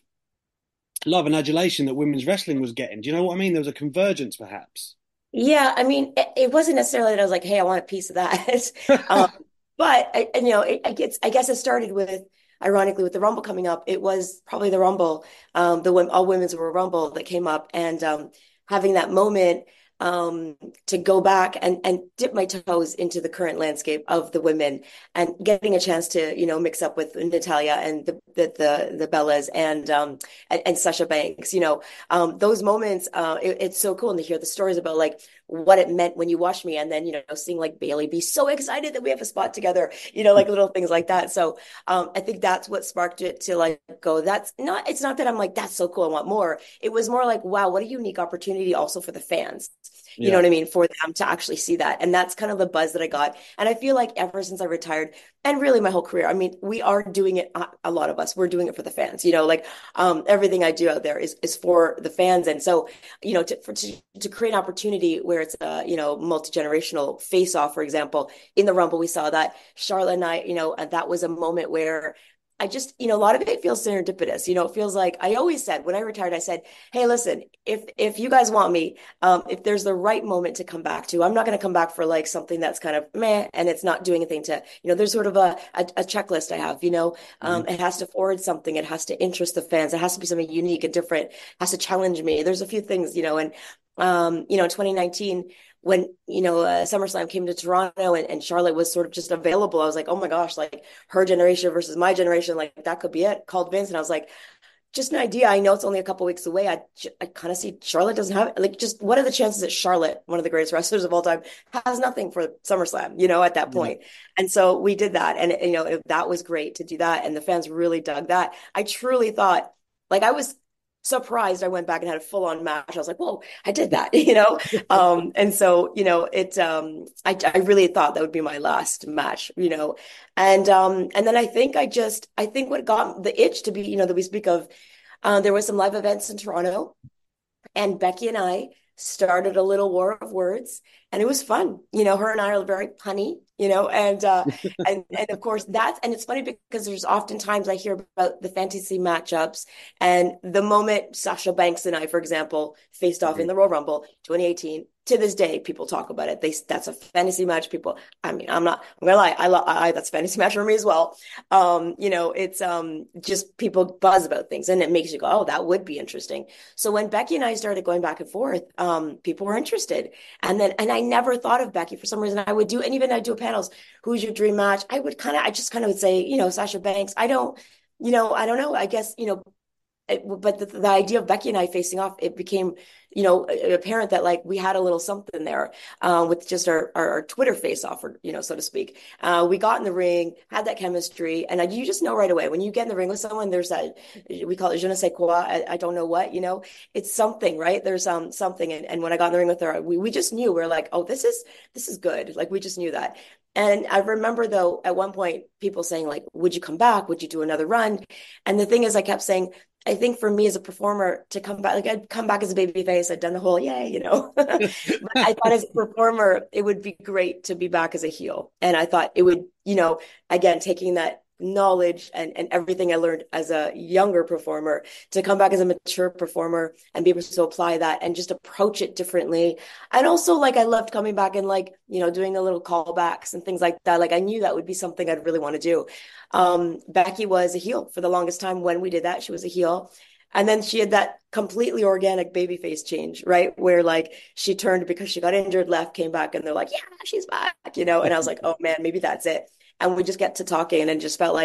love and adulation that women's wrestling was getting. Do you know what I mean? There was a convergence, perhaps. Yeah, I mean, it, it wasn't necessarily that I was like, "Hey, I want a piece of that," um, but I, and, you know, it, I guess I guess it started with, ironically, with the Rumble coming up. It was probably the Rumble, um, the wom- all women's were Rumble that came up, and um, having that moment um, to go back and and dip my toes into the current landscape of the women, and getting a chance to, you know, mix up with Natalia and the the the, the Bellas and um and, and Sasha Banks, you know, um, those moments, uh, it, it's so cool. And to hear the stories about like what it meant when you watched me, and then, you know, seeing like Bailey be so excited that we have a spot together, you know, like little things like that. So um, I think that's what sparked it to like go, that's not, it's not that I'm like, that's so cool, I want more. It was more like, wow, what a unique opportunity also for the fans. You Yeah. know what I mean? For them to actually see that. And that's kind of the buzz that I got. And I feel like ever since I retired, and really my whole career, I mean, we are doing it, a a lot of us, we're doing it for the fans, you know, like um, everything I do out there is is for the fans. And so, you know, to, for, to, to create an opportunity where it's a, you know, multi-generational face-off, for example, in the Rumble, we saw that. Charlotte and I, you know, and that was a moment where I just, you know, a lot of it feels serendipitous. You know, it feels like I always said when I retired, I said, "Hey, listen, if if you guys want me, um, if there's the right moment to come back to, I'm not going to come back for like something that's kind of meh and it's not doing anything to, you know, there's sort of a a, a checklist I have. You know, um, Mhm. it has to forward something, it has to interest the fans, it has to be something unique and different, it has to challenge me. There's a few things, you know, and um, you know, twenty nineteen." When, you know, uh, SummerSlam came to Toronto and, and Charlotte was sort of just available, I was like, oh my gosh, like her generation versus my generation, like that could be it. Called Vince and I was like, just an idea. I know it's only a couple weeks away. I, I kind of see Charlotte doesn't have like just what are the chances that Charlotte, one of the greatest wrestlers of all time, has nothing for SummerSlam, you know, at that Yeah. point. And so we did that. And, you know, it, that was great to do that. And the fans really dug that. I truly thought, like, I was surprised. I went back and had a full on match. I was like, whoa, I did that, you know? Um, and so, you know, it, um, I, I really thought that would be my last match, you know? And, um, and then I think I just, I think what got the itch to be, you know, that we speak of, uh, there was some live events in Toronto, and Becky and I started a little war of words, and it was fun. You know, her and I are very punny, you know, and uh and and of course that's, and it's funny because there's oftentimes I hear about the fantasy matchups, and the moment Sasha Banks and I, for example, faced off in the Royal Rumble twenty eighteen, to this day people talk about it. They That's a fantasy match. People, I mean, I'm not, I'm gonna lie, I love I that's a fantasy match for me as well. Um, you know, it's um just people buzz about things and it makes you go, oh, that would be interesting. So when Becky and I started going back and forth, um, people were interested. And then, and I never thought of Becky for some reason. I would do, and even I do panels, who's your dream match? I would kind of, I just kind of would say, you know, Sasha Banks. I don't, you know, I don't know. I guess, you know, it, but the, the idea of Becky and I facing off, it became, you know, apparent that like we had a little something there, uh, with just our, our, our Twitter face off, or, you know, so to speak. Uh, we got in the ring, had that chemistry, and uh, you just know right away when you get in the ring with someone, there's that, we call it je ne sais quoi, I, I don't know what, you know, it's something, right? There's um something, and, and when I got in the ring with her, we we just knew, we we're like, oh, this is this is good, like we just knew that. And I remember though, at one point, people saying like, would you come back? Would you do another run? And the thing is, I kept saying, I think for me as a performer to come back, like I'd come back as a baby face, I'd done the whole yay, you know. But I thought as a performer, it would be great to be back as a heel. And I thought it would, you know, again, taking that knowledge and, and everything I learned as a younger performer to come back as a mature performer and be able to apply that and just approach it differently. And also, like, I loved coming back and, like, you know, doing the little callbacks and things like that. Like, I knew that would be something I'd really want to do. Um, Becky was a heel for the longest time. When we did that, she was a heel. And then she had that completely organic babyface change, right? Where like she turned because she got injured, left, came back, and they're like, yeah, she's back, you know? And I was like, oh man, maybe that's it. And we just get to talking and it just felt like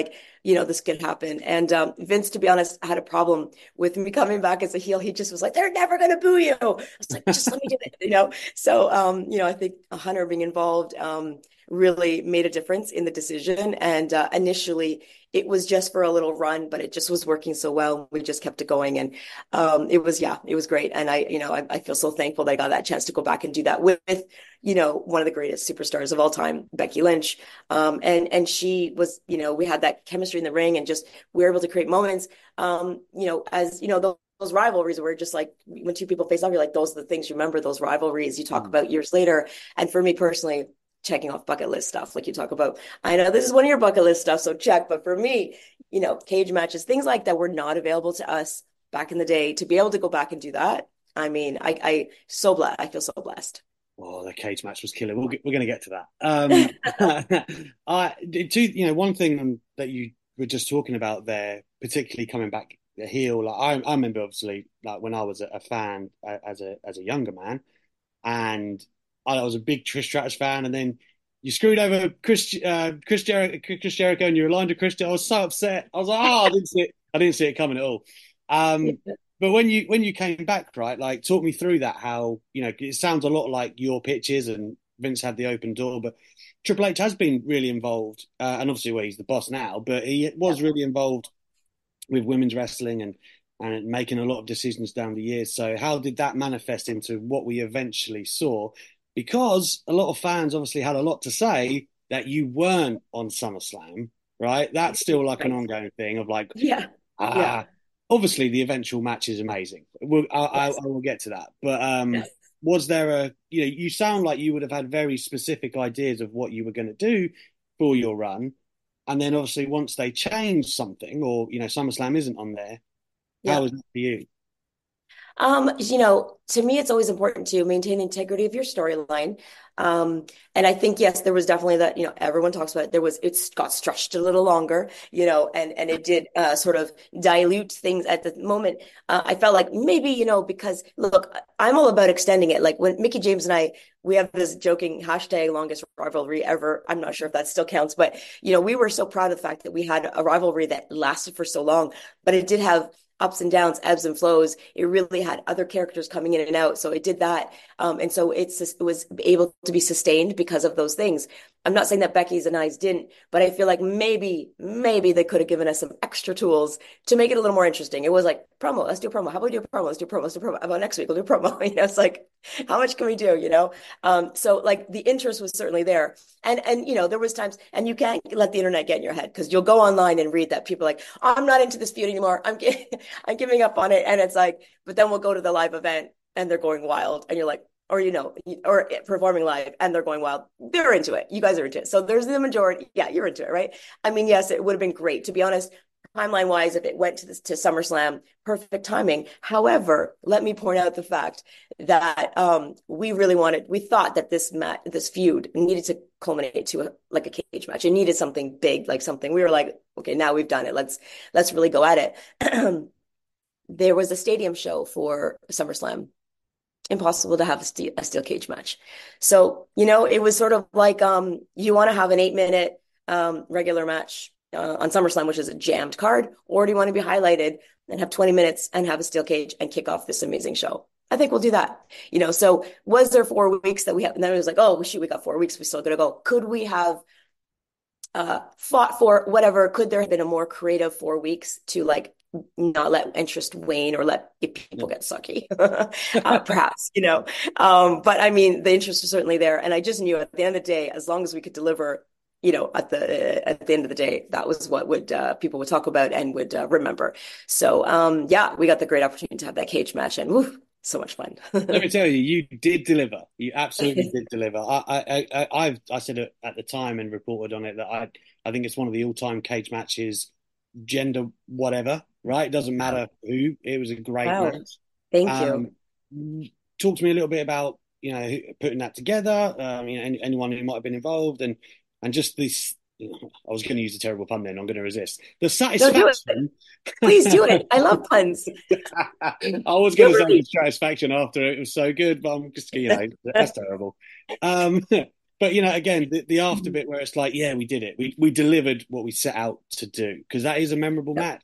you know, this could happen. And um, Vince, to be honest, had a problem with me coming back as a heel. He just was like, they're never going to boo you. I was like, just let me do it, you know? So, um, you know, I think Hunter being involved um, really made a difference in the decision. And uh, initially, it was just for a little run, but it just was working so well. We just kept it going. And um, it was, yeah, it was great. And I, you know, I, I feel so thankful that I got that chance to go back and do that with, you know, one of the greatest superstars of all time, Becky Lynch. Um, and, and she was, you know, we had that chemistry in the ring and just we were able to create moments, um, you know, as, you know, those, those rivalries were just like when two people face off, you're like, those are the things you remember, those rivalries you talk about years later. And for me personally, checking off bucket list stuff like you talk about. I know this is one of your bucket list stuff, so check. But for me, you know, cage matches, things like that were not available to us back in the day. To be able to go back and do that, I mean, I, I so blessed. I feel so blessed. Oh, the cage match was killer. We'll get, we're going to get to that. Um, I, to, you know, one thing that you were just talking about there, particularly coming back the heel. Like I, I remember obviously, like when I was a, a fan uh, as a as a younger man, and I was a big Trish Stratus fan, and then you screwed over Chris, uh, Chris, Jericho, Chris Jericho, and you aligned to Chris. I was so upset. I was like, oh, I didn't see it. I didn't see it coming at all. Um, but when you when you came back, right, like talk me through that. How you know it sounds a lot like your pitches, and Vince had the open door, but Triple H has been really involved, uh, and obviously, well, he's the boss now, but he was really involved with women's wrestling and. and making a lot of decisions down the years. So how did that manifest into what we eventually saw? Because a lot of fans obviously had a lot to say that you weren't on SummerSlam, right? That's still like an ongoing thing of like, yeah, ah, yeah. Obviously the eventual match is amazing. We'll, I, yes. I, I will get to that. But um, yes. was there a, you know, you sound like you would have had very specific ideas of what you were going to do for your run. And then obviously once they change something or, you know, SummerSlam isn't on there, yeah. how was that for you? Um, you know, to me, it's always important to maintain the integrity of your storyline. Um, and I think, yes, there was definitely that, you know, everyone talks about it. There was, it's got stretched a little longer, you know, and, and it did uh, sort of dilute things at the moment. Uh, I felt like maybe, you know, because look, I'm all about extending it. Like when Mickie James and I, we have this joking hashtag longest rivalry ever. I'm not sure if that still counts, but, you know, we were so proud of the fact that we had a rivalry that lasted for so long, but it did have ups and downs, ebbs and flows. It really had other characters coming in and out. So it did that. Um, and so it's, it was able to be sustained because of those things. I'm not saying that Becky's and I's didn't, but I feel like maybe, maybe they could have given us some extra tools to make it a little more interesting. It was like, promo, let's do a promo. How about we do a promo? Let's do a promo. Let's do a promo. How about next week we'll do a promo? You know, it's like, how much can we do, you know? Um, so like the interest was certainly there. And, and, you know, there was times, and you can't let the internet get in your head because you'll go online and read that people are like, oh, I'm not into this feud anymore. I'm, I'm giving up on it. And it's like, but then we'll go to the live event and they're going wild. And you're like, or, you know, or performing live and they're going wild. They're into it. You guys are into it. So there's the majority. Yeah, you're into it, right? I mean, yes, it would have been great. To be honest, timeline wise, if it went to this to SummerSlam, perfect timing. However, let me point out the fact that um, we really wanted, we thought that this mat, this feud needed to culminate to a, like a cage match. It needed something big, like something. We were like, okay, now we've done it. Let's let's really go at it. There was a stadium show for SummerSlam. Impossible to have a steel, a steel cage match. So, you know, it was sort of like um, you want to have an eight minute um, regular match uh, on SummerSlam, which is a jammed card, or do you want to be highlighted and have twenty minutes and have a steel cage and kick off this amazing show? I think we'll do that. You know, so was there four weeks that we have? And then it was like, oh, shoot, we got four weeks. We still got to go. Could we have uh, fought for whatever? Could there have been a more creative four weeks to like not let interest wane or let people get sucky, uh, perhaps, you know. Um, but I mean, the interest was certainly there. And I just knew at the end of the day, as long as we could deliver, you know, at the at the end of the day, that was what would uh, people would talk about and would uh, remember. So, um, yeah, we got the great opportunity to have that cage match and woof, so much fun. Let me tell you, you did deliver. You absolutely did deliver. I, I, I, I've, I said it at the time and reported on it that I, I think it's one of the all-time cage matches, gender whatever. Right, it doesn't matter who. It was a great wow. match. Thank um, you. Talk to me a little bit about you know putting that together. Um, you know, any, anyone who might have been involved, and and just this. You know, I was going to use a terrible pun, then I'm going to resist. The satisfaction. Do Please do it. I love puns. I was going to say the satisfaction after it was so good, but I'm just you know that's terrible. Um, but but you know, again, the, the after bit where it's like, yeah, we did it. We we delivered what we set out to do because that is a memorable match.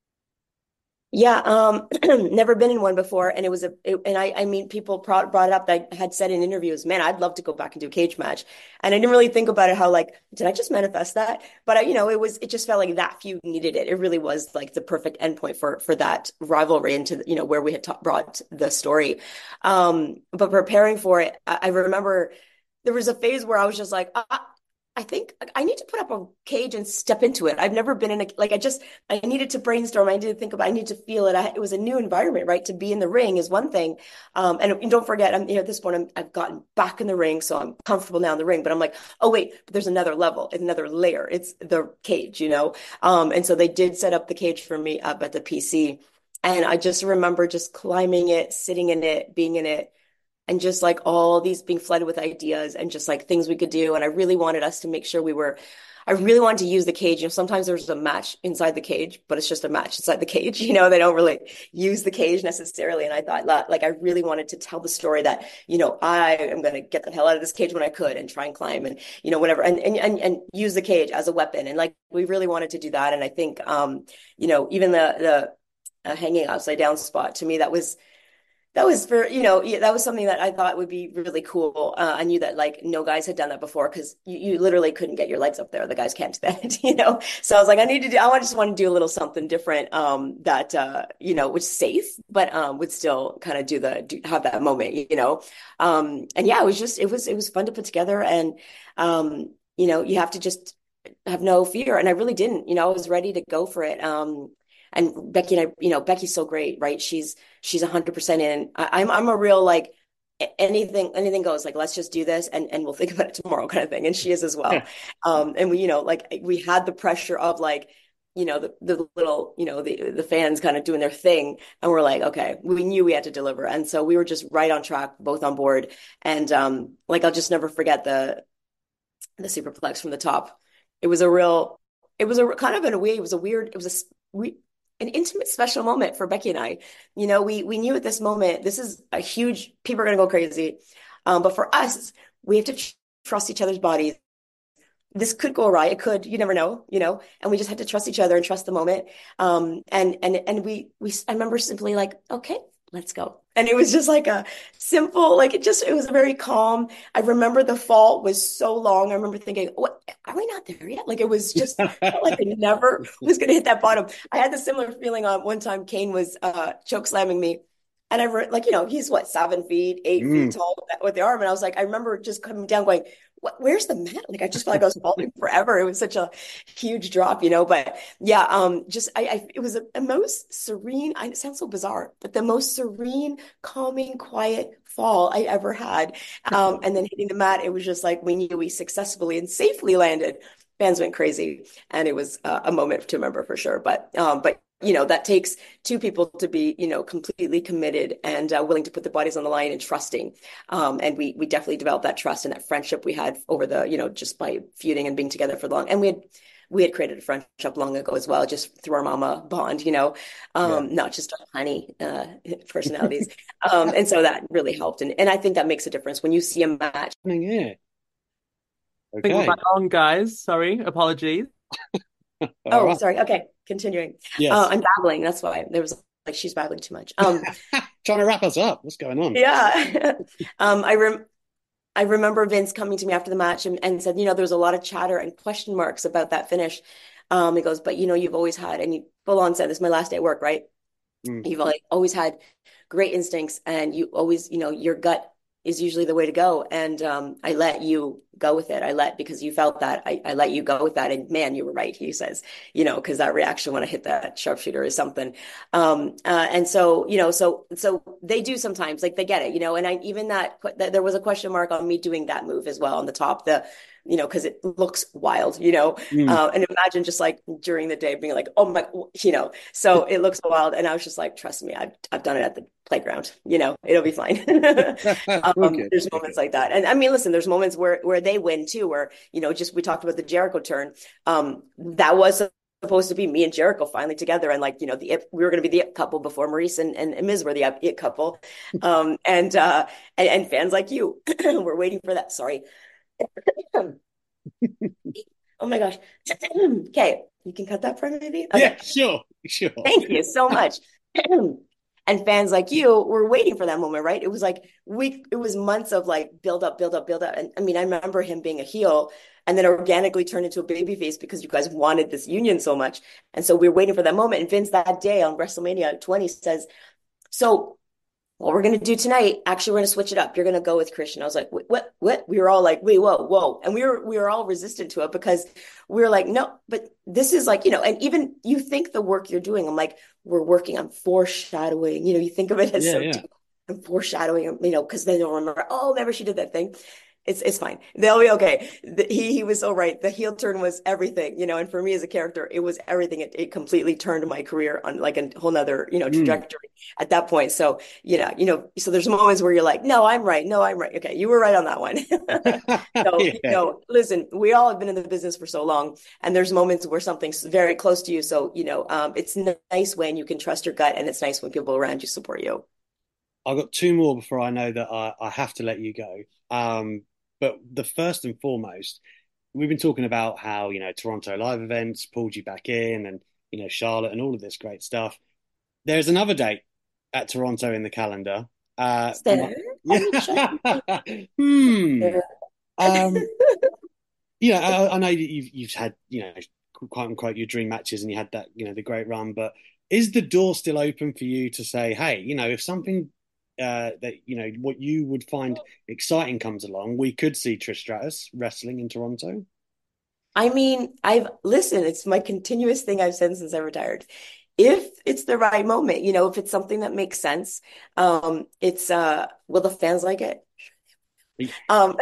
Yeah, um, never been in one before, and it was a, it, and I, I mean, people brought brought it up that I had said in interviews, man, I'd love to go back and do a cage match, and I didn't really think about it. How like, did I just manifest that? But I, you know, it was, it just felt like that feud needed it. It really was like the perfect endpoint for for that rivalry into, you know, where we had ta- brought the story. Um, but preparing for it, I, I remember there was a phase where I was just like, I, I think I need to put up a cage and step into it. I've never been in a, like, I just, I needed to brainstorm. I needed to think about, I need to feel it. I, it was a new environment, right? To be in the ring is one thing. Um, and, and don't forget, I'm, you know, at this point, I'm, I've gotten back in the ring, so I'm comfortable now in the ring, but I'm like, oh wait, but there's another level, another layer. It's the cage, you know? Um, and so they did set up the cage for me up at the P C. And I just remember just climbing it, sitting in it, being in it, and just like all these being flooded with ideas and just like things we could do. And I really wanted us to make sure we were, I really wanted to use the cage. You know, sometimes there's a match inside the cage, but it's just a match inside the cage. You know, they don't really use the cage necessarily. And I thought, like, I really wanted to tell the story that, you know, I am going to get the hell out of this cage when I could and try and climb and, you know, whatever, and, and, and, and use the cage as a weapon. And like, we really wanted to do that. And I think, um, you know, even the, the uh, hanging upside down spot, to me, that was, That was for, you know, that was something that I thought would be really cool. Uh, I knew that like no guys had done that before because you, you literally couldn't get your legs up there. The guys can't do that, you know? So I was like, I need to do, I just want to do a little something different um, that, uh, you know, was safe, but um, would still kind of do the, do, have that moment, you know? Um, and yeah, it was just, it was, it was fun to put together. And, um, you know, you have to just have no fear. And I really didn't, you know, I was ready to go for it. Um, And Becky and I, you know, Becky's so great, right? She's she's a hundred percent in. I, I'm I'm a real like anything anything goes. Like let's just do this and and we'll think about it tomorrow kind of thing. And she is as well. Um, and we, you know, like we had the pressure of like, you know, the the little, you know, the the fans kind of doing their thing, and we're like, okay, we knew we had to deliver, and so we were just right on track, both on board. And um, like I'll just never forget the the superplex from the top. It was a real, it was a kind of in a way, it was a weird, it was a we. an intimate, special moment for Becky and I. You know, we we knew at this moment, this is a huge, people are going to go crazy. Um, but for us, we have to tr- trust each other's bodies. This could go awry. It could, you never know, you know, and we just had to trust each other and trust the moment. Um, and, and, and we, we, I remember simply like, okay, let's go. And it was just like a simple, like it just, it was very calm. I remember the fall was so long. I remember thinking, what, are we not there yet? Like it was just like I never was going to hit that bottom. I had the similar feeling on one time Kane was uh, choke slamming me. And I re- like, you know, he's what, seven feet, eight mm. feet tall with, that, with the arm. And I was like, I remember just coming down going, what, where's the mat? Like, I just felt like I was falling forever. It was such a huge drop, you know, but yeah, um, just, I, I it was a, a most serene, I, it sounds so bizarre, but the most serene, calming, quiet fall I ever had. Um, and then hitting the mat, it was just like, we knew we successfully and safely landed. Fans went crazy. And it was uh, a moment to remember for sure. But, um, but, you know, that takes two people to be, you know, completely committed and uh, willing to put their bodies on the line and trusting. Um, and we we definitely developed that trust and that friendship we had over the, you know, just by feuding and being together for long. And we had we had created a friendship long ago as well, just through our mama bond, you know, um, yeah. not just our honey uh, personalities. um, and so that really helped. And and I think that makes a difference when you see a match. Yeah. Okay. I think we're back on, guys. Sorry, apologies. oh, right. Sorry. Okay. Continuing. Yes. Uh, I'm babbling. That's why there was like, she's babbling too much. Um, Trying to wrap us up. What's going on? Yeah. um, I rem- I remember Vince coming to me after the match and, and said, you know, there was a lot of chatter and question marks about that finish. Um, he goes, but you know, you've always had, and you full on said, this is my last day at work, right? Mm. You've like always had great instincts and you always, you know, your gut is usually the way to go. And um, I let you go with it. I let, because you felt that, I, I let you go with that. And man, you were right, he says, you know, because that reaction when I hit that sharpshooter is something. Um, uh, and so, you know, so, so they do sometimes, like they get it, you know, and I, even that, that there was a question mark on me doing that move as well on the top, the, you know, because it looks wild, you know, mm. uh, and imagine just like during the day being like, oh my, you know, so it looks wild. And I was just like, trust me, I've, I've done it at the playground, you know, it'll be fine. um, okay. There's moments like that. And I mean, listen, there's moments where, where they win too, where, you know, just, we talked about the Jericho turn. Um, that was supposed to be me and Jericho finally together. And like, you know, the, we were going to be the it couple before Maurice and, and, and Miz were the it couple. Um, and, uh, and, and fans like you were waiting for that. Sorry. Oh my gosh. Okay, you can cut that for me, maybe? Okay. Yeah, sure, sure. Thank you so much. And fans like you were waiting for that moment, right? It was like week, it was months of like build up, build up, build up. And I mean, I remember him being a heel and then organically turned into a babyface because you guys wanted this union so much. And so we were waiting for that moment. And Vince that day on WrestleMania twenty says, so what we're going to do tonight, actually, we're going to switch it up. You're going to go with Christian. I was like, what, what, what? We were all like, wait, whoa, whoa. And we were, we were all resistant to it because we were like, no, but this is like, you know, and even you think the work you're doing, I'm like, we're working on foreshadowing, you know, you think of it as Yeah, so yeah. deep and foreshadowing, you know, because they don't remember, oh, remember she did that thing. It's it's fine. They'll be okay. The, he he was so right. The heel turn was everything, you know. And for me as a character, it was everything. It, it completely turned my career on like a whole nother, you know, Mm. trajectory at that point. So you know, you know, so there's moments where you're like, no, I'm right. No, I'm right. Okay, you were right on that one. So you Yeah. know, listen, we all have been in the business for so long, and there's moments where something's very close to you. So you know, um, it's nice when you can trust your gut, and it's nice when people around you support you. I've got two more before I know that I, I have to let you go. Um, but the first and foremost, we've been talking about how, you know, Toronto live events pulled you back in and, you know, Charlotte and all of this great stuff. There's another date at Toronto in the calendar. Uh, So, my- let me check. hmm. Um, you know, I, I know that you've you've had, you know, quote unquote your dream matches and you had that, you know, the great run, but is the door still open for you to say, hey, you know, if something uh, that, you know, what you would find exciting comes along, we could see Trish Stratus wrestling in Toronto? I mean, I've listened, it's my continuous thing I've said since I retired. If it's the right moment, you know, if it's something that makes sense, um, it's uh, will the fans like it? Um,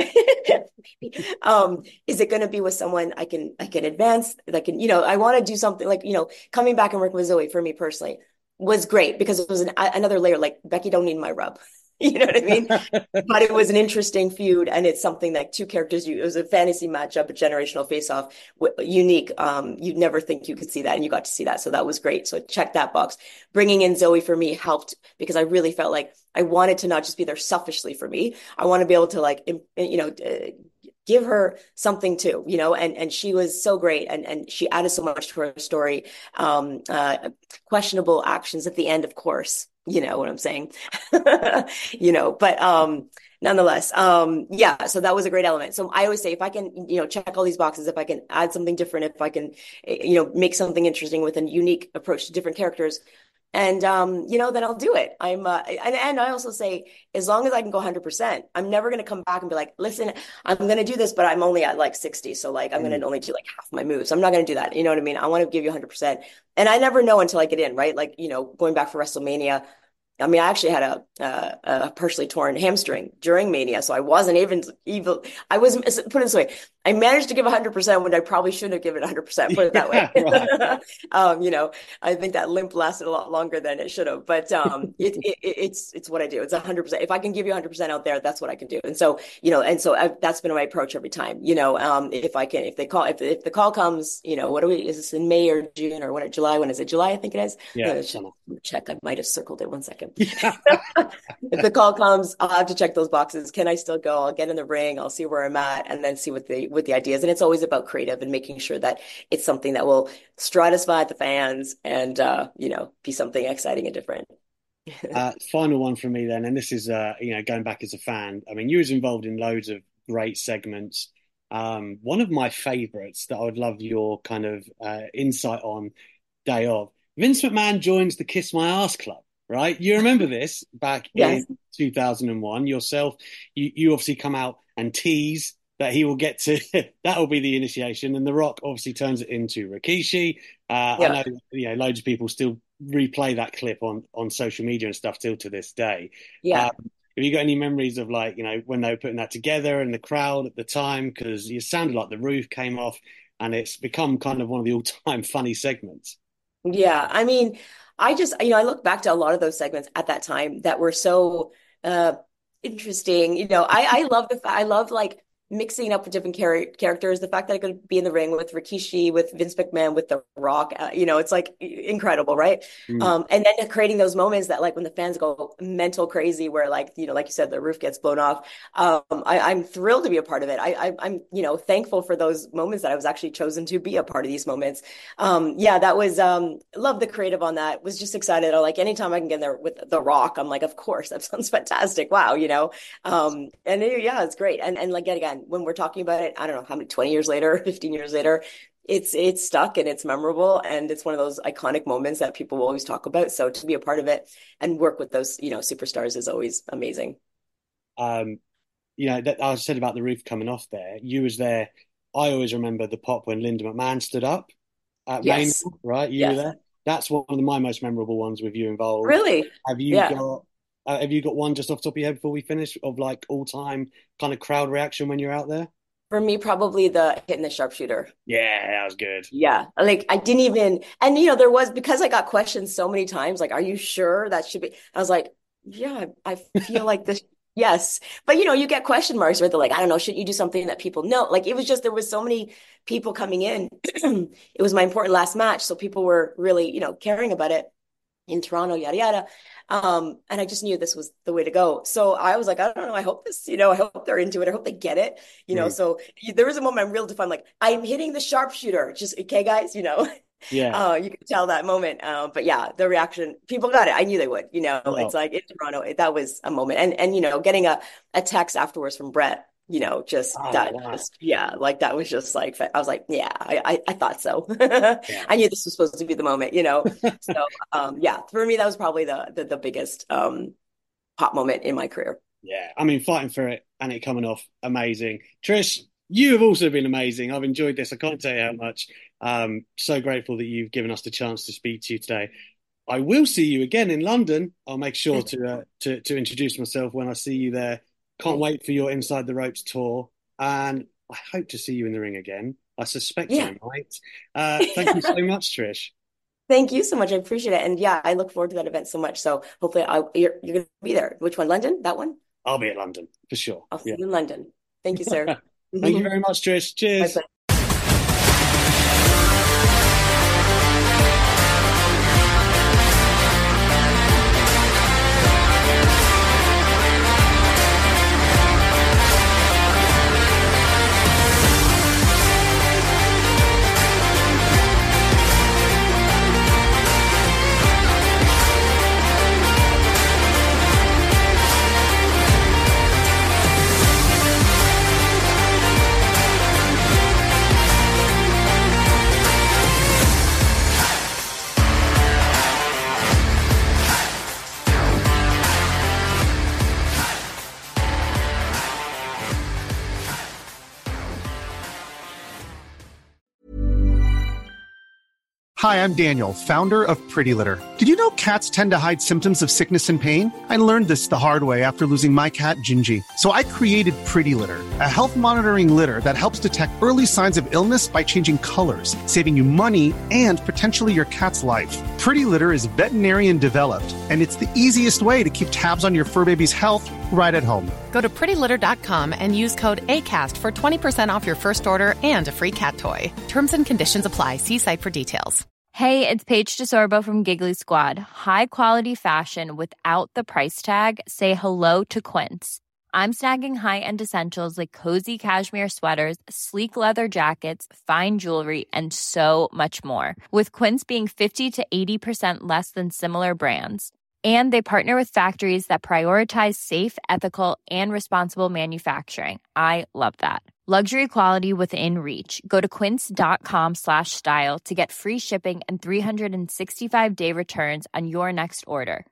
um, is it going to be with someone I can I can advance that can, you know, I want to do something like, you know, coming back and working with Zoe for me personally was great because it was an, another layer. Like Becky don't need my rub. You know what I mean? But it was an interesting feud, and it's something that two characters. It was a fantasy matchup, a generational face-off, unique. Um, you'd never think you could see that, and you got to see that, so that was great. So check that box. Bringing in Zoe for me helped because I really felt like I wanted to not just be there selfishly for me. I want to be able to like, you know, uh, give her something too, you know, and and she was so great, and and she added so much to her story. Um, uh, questionable actions at the end, of course. You know what I'm saying? You know, but um, nonetheless, um, yeah, so that was a great element. So I always say if I can, you know, check all these boxes, if I can add something different, if I can, you know, make something interesting with a unique approach to different characters, and um, you know, then I'll do it. I'm uh, and, and I also say as long as I can go one hundred percent, I'm never going to come back and be like, listen, I'm going to do this, but I'm only at like sixty. So like I'm going to only do like half my moves. I'm not going to do that. You know what I mean? I want to give you one hundred percent. And I never know until I get in, right? Like, you know, going back for WrestleMania, I mean, I actually had a, a, a partially torn hamstring during Mania, so I wasn't even evil. I was, put it this way, I managed to give one hundred percent when I probably shouldn't have given one hundred percent, put it that way. Yeah, right. um, you know, I think that limp lasted a lot longer than it should have, but um, it, it, it's it's what I do. It's one hundred percent. If I can give you one hundred percent out there, that's what I can do. And so, you know, and so I, that's been my approach every time. You know, um, if I can, if they call, if if the call comes, you know, what are we, is this in May or June or when, July? When is it? July, I think it is. Yeah, Uh, summer. check. I might have circled it one second. If the call comes, I'll have to check those boxes. Can I still go? I'll get in the ring. I'll see where I'm at, and then see what the what the ideas. And it's always about creative and making sure that it's something that will stratify the fans and uh, you know, be something exciting and different. Uh, final one from me then, and this is uh, you know, going back as a fan. I mean, you was involved in loads of great segments. Um, one of my favorites that I would love your kind of uh, insight on day of. Vince McMahon joins the Kiss My Ass Club, right? You remember this back Yes. in two thousand one yourself. You, you obviously come out and tease that he will get to, that will be the initiation. And The Rock obviously turns it into Rikishi. Uh, Yeah. I know, you know, loads of people still replay that clip on, on social media and stuff still to this day. Yeah. Um, have you got any memories of, like, you know, when they were putting that together and the crowd at the time? Because it sounded like the roof came off, and it's become kind of one of the all-time funny segments. Yeah, I mean, I just, you know, I look back to a lot of those segments at that time that were so uh interesting. You know, I I love the fact I love like mixing up with different char- characters, the fact that I could be in the ring with Rikishi, with Vince McMahon, with The Rock, uh, you know, it's like incredible, right? Mm. Um, and then creating those moments that like when the fans go mental crazy, where like, you know, like you said, the roof gets blown off. Um, I, I'm thrilled to be a part of it. I, I, I'm, you know, thankful for those moments that I was actually chosen to be a part of these moments. Um, yeah, that was, um, love the creative on that. Was just excited. I like anytime I can get in there with The Rock, I'm like, of course, that sounds fantastic. Wow, you know, um, and it, yeah, it's great. And and like again, when we're talking about it, I don't know how many, twenty years later, fifteen years later, it's it's stuck and it's memorable, and it's one of those iconic moments that people will always talk about. So to be a part of it and work with those, you know, superstars is always amazing. Um, you know, that I said about the roof coming off there, you was there. I always remember the pop when Linda McMahon stood up at Yes. Mania, right? You Yes. were there. That's one of my most memorable ones with you involved. Really? Have you Yeah. got uh, have you got one just off the top of your head before we finish of like all time kind of crowd reaction when you're out there? For me, probably the hitting the sharpshooter. Yeah, that was good. Yeah. Like I didn't even, and you know, there was, because I got questioned so many times, like, are you sure that should be? I was like, yeah, I feel like this. Yes. But you know, you get question marks where they're like, I don't know, should you do something that people know? Like it was just, there was so many people coming in. It was my important last match. So people were really, you know, caring about it in Toronto, yada, yada. Um, and I just knew this was the way to go. So I was like, I don't know. I hope this, you know, I hope they're into it. I hope they get it, you know? Mm. So there was a moment I'm real defined, like I'm hitting the sharpshooter. Just, okay, guys, you know, yeah, uh, you could tell that moment. Um, but yeah, the reaction, people got it. I knew they would, you know, oh. It's like in Toronto, it, that was a moment. And, and, you know, getting a, a text afterwards from Brett, you know, just oh, that, wow. just, yeah, like that was just like, I was like, yeah, I, I, I thought so. yeah. I knew this was supposed to be the moment, you know? So, um, yeah, for me, that was probably the, the, the biggest, um, pop moment in my career. Yeah. I mean, fighting for it and it coming off amazing. Trish, you have also been amazing. I've enjoyed this. I can't tell you how much. Um, so grateful that you've given us the chance to speak to you today. I will see you again in London. I'll make sure to, uh, to, to introduce myself when I see you there. Can't wait for your Inside the Ropes tour, and I hope to see you in the ring again. I suspect yeah. I might. Uh, thank you so much, Trish. Thank you so much. I appreciate it. And yeah, I look forward to that event so much. So hopefully I'll, you're, you're going to be there. Which one? London? That one? I'll be at London for sure. I'll see yeah. you in London. Thank you, sir. Thank you very much, Trish. Cheers. Bye-bye. Hi, I'm Daniel, founder of Pretty Litter. Did you know cats tend to hide symptoms of sickness and pain? I learned this the hard way after losing my cat, Gingy. So I created Pretty Litter, a health monitoring litter that helps detect early signs of illness by changing colors, saving you money and potentially your cat's life. Pretty Litter is veterinarian developed, and it's the easiest way to keep tabs on your fur baby's health right at home. Go to pretty litter dot com and use code ACAST for twenty percent off your first order and a free cat toy. Terms and conditions apply. See site for details. Hey, it's Paige DeSorbo from Giggly Squad. High quality fashion without the price tag. Say hello to Quince. I'm snagging high-end essentials like cozy cashmere sweaters, sleek leather jackets, fine jewelry, and so much more. With Quince being fifty to eighty percent less than similar brands. And they partner with factories that prioritize safe, ethical, and responsible manufacturing. I love that. Luxury quality within reach. Go to quince.com slash style to get free shipping and three sixty-five day returns on your next order.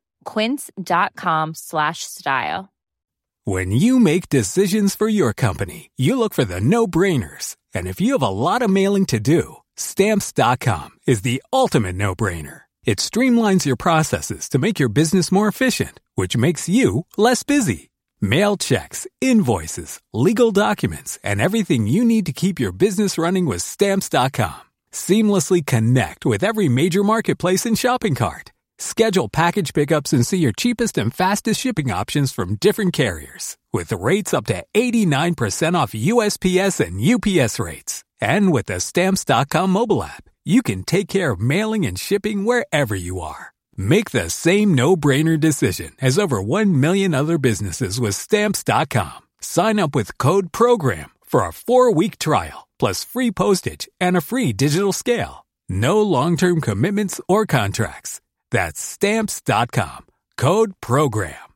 Quince.com slash style. When you make decisions for your company, you look for the no-brainers. And if you have a lot of mailing to do, Stamps dot com is the ultimate no-brainer. It streamlines your processes to make your business more efficient, which makes you less busy. Mail checks, invoices, legal documents, and everything you need to keep your business running with Stamps dot com. Seamlessly connect with every major marketplace and shopping cart. Schedule package pickups and see your cheapest and fastest shipping options from different carriers, with rates up to eighty-nine percent off U S P S and U P S rates. And with the Stamps dot com mobile app, you can take care of mailing and shipping wherever you are. Make the same no-brainer decision as over one million other businesses with Stamps dot com. Sign up with code PROGRAM for a four-week trial, plus free postage and a free digital scale. No long-term commitments or contracts. That's Stamps dot com. Code PROGRAM.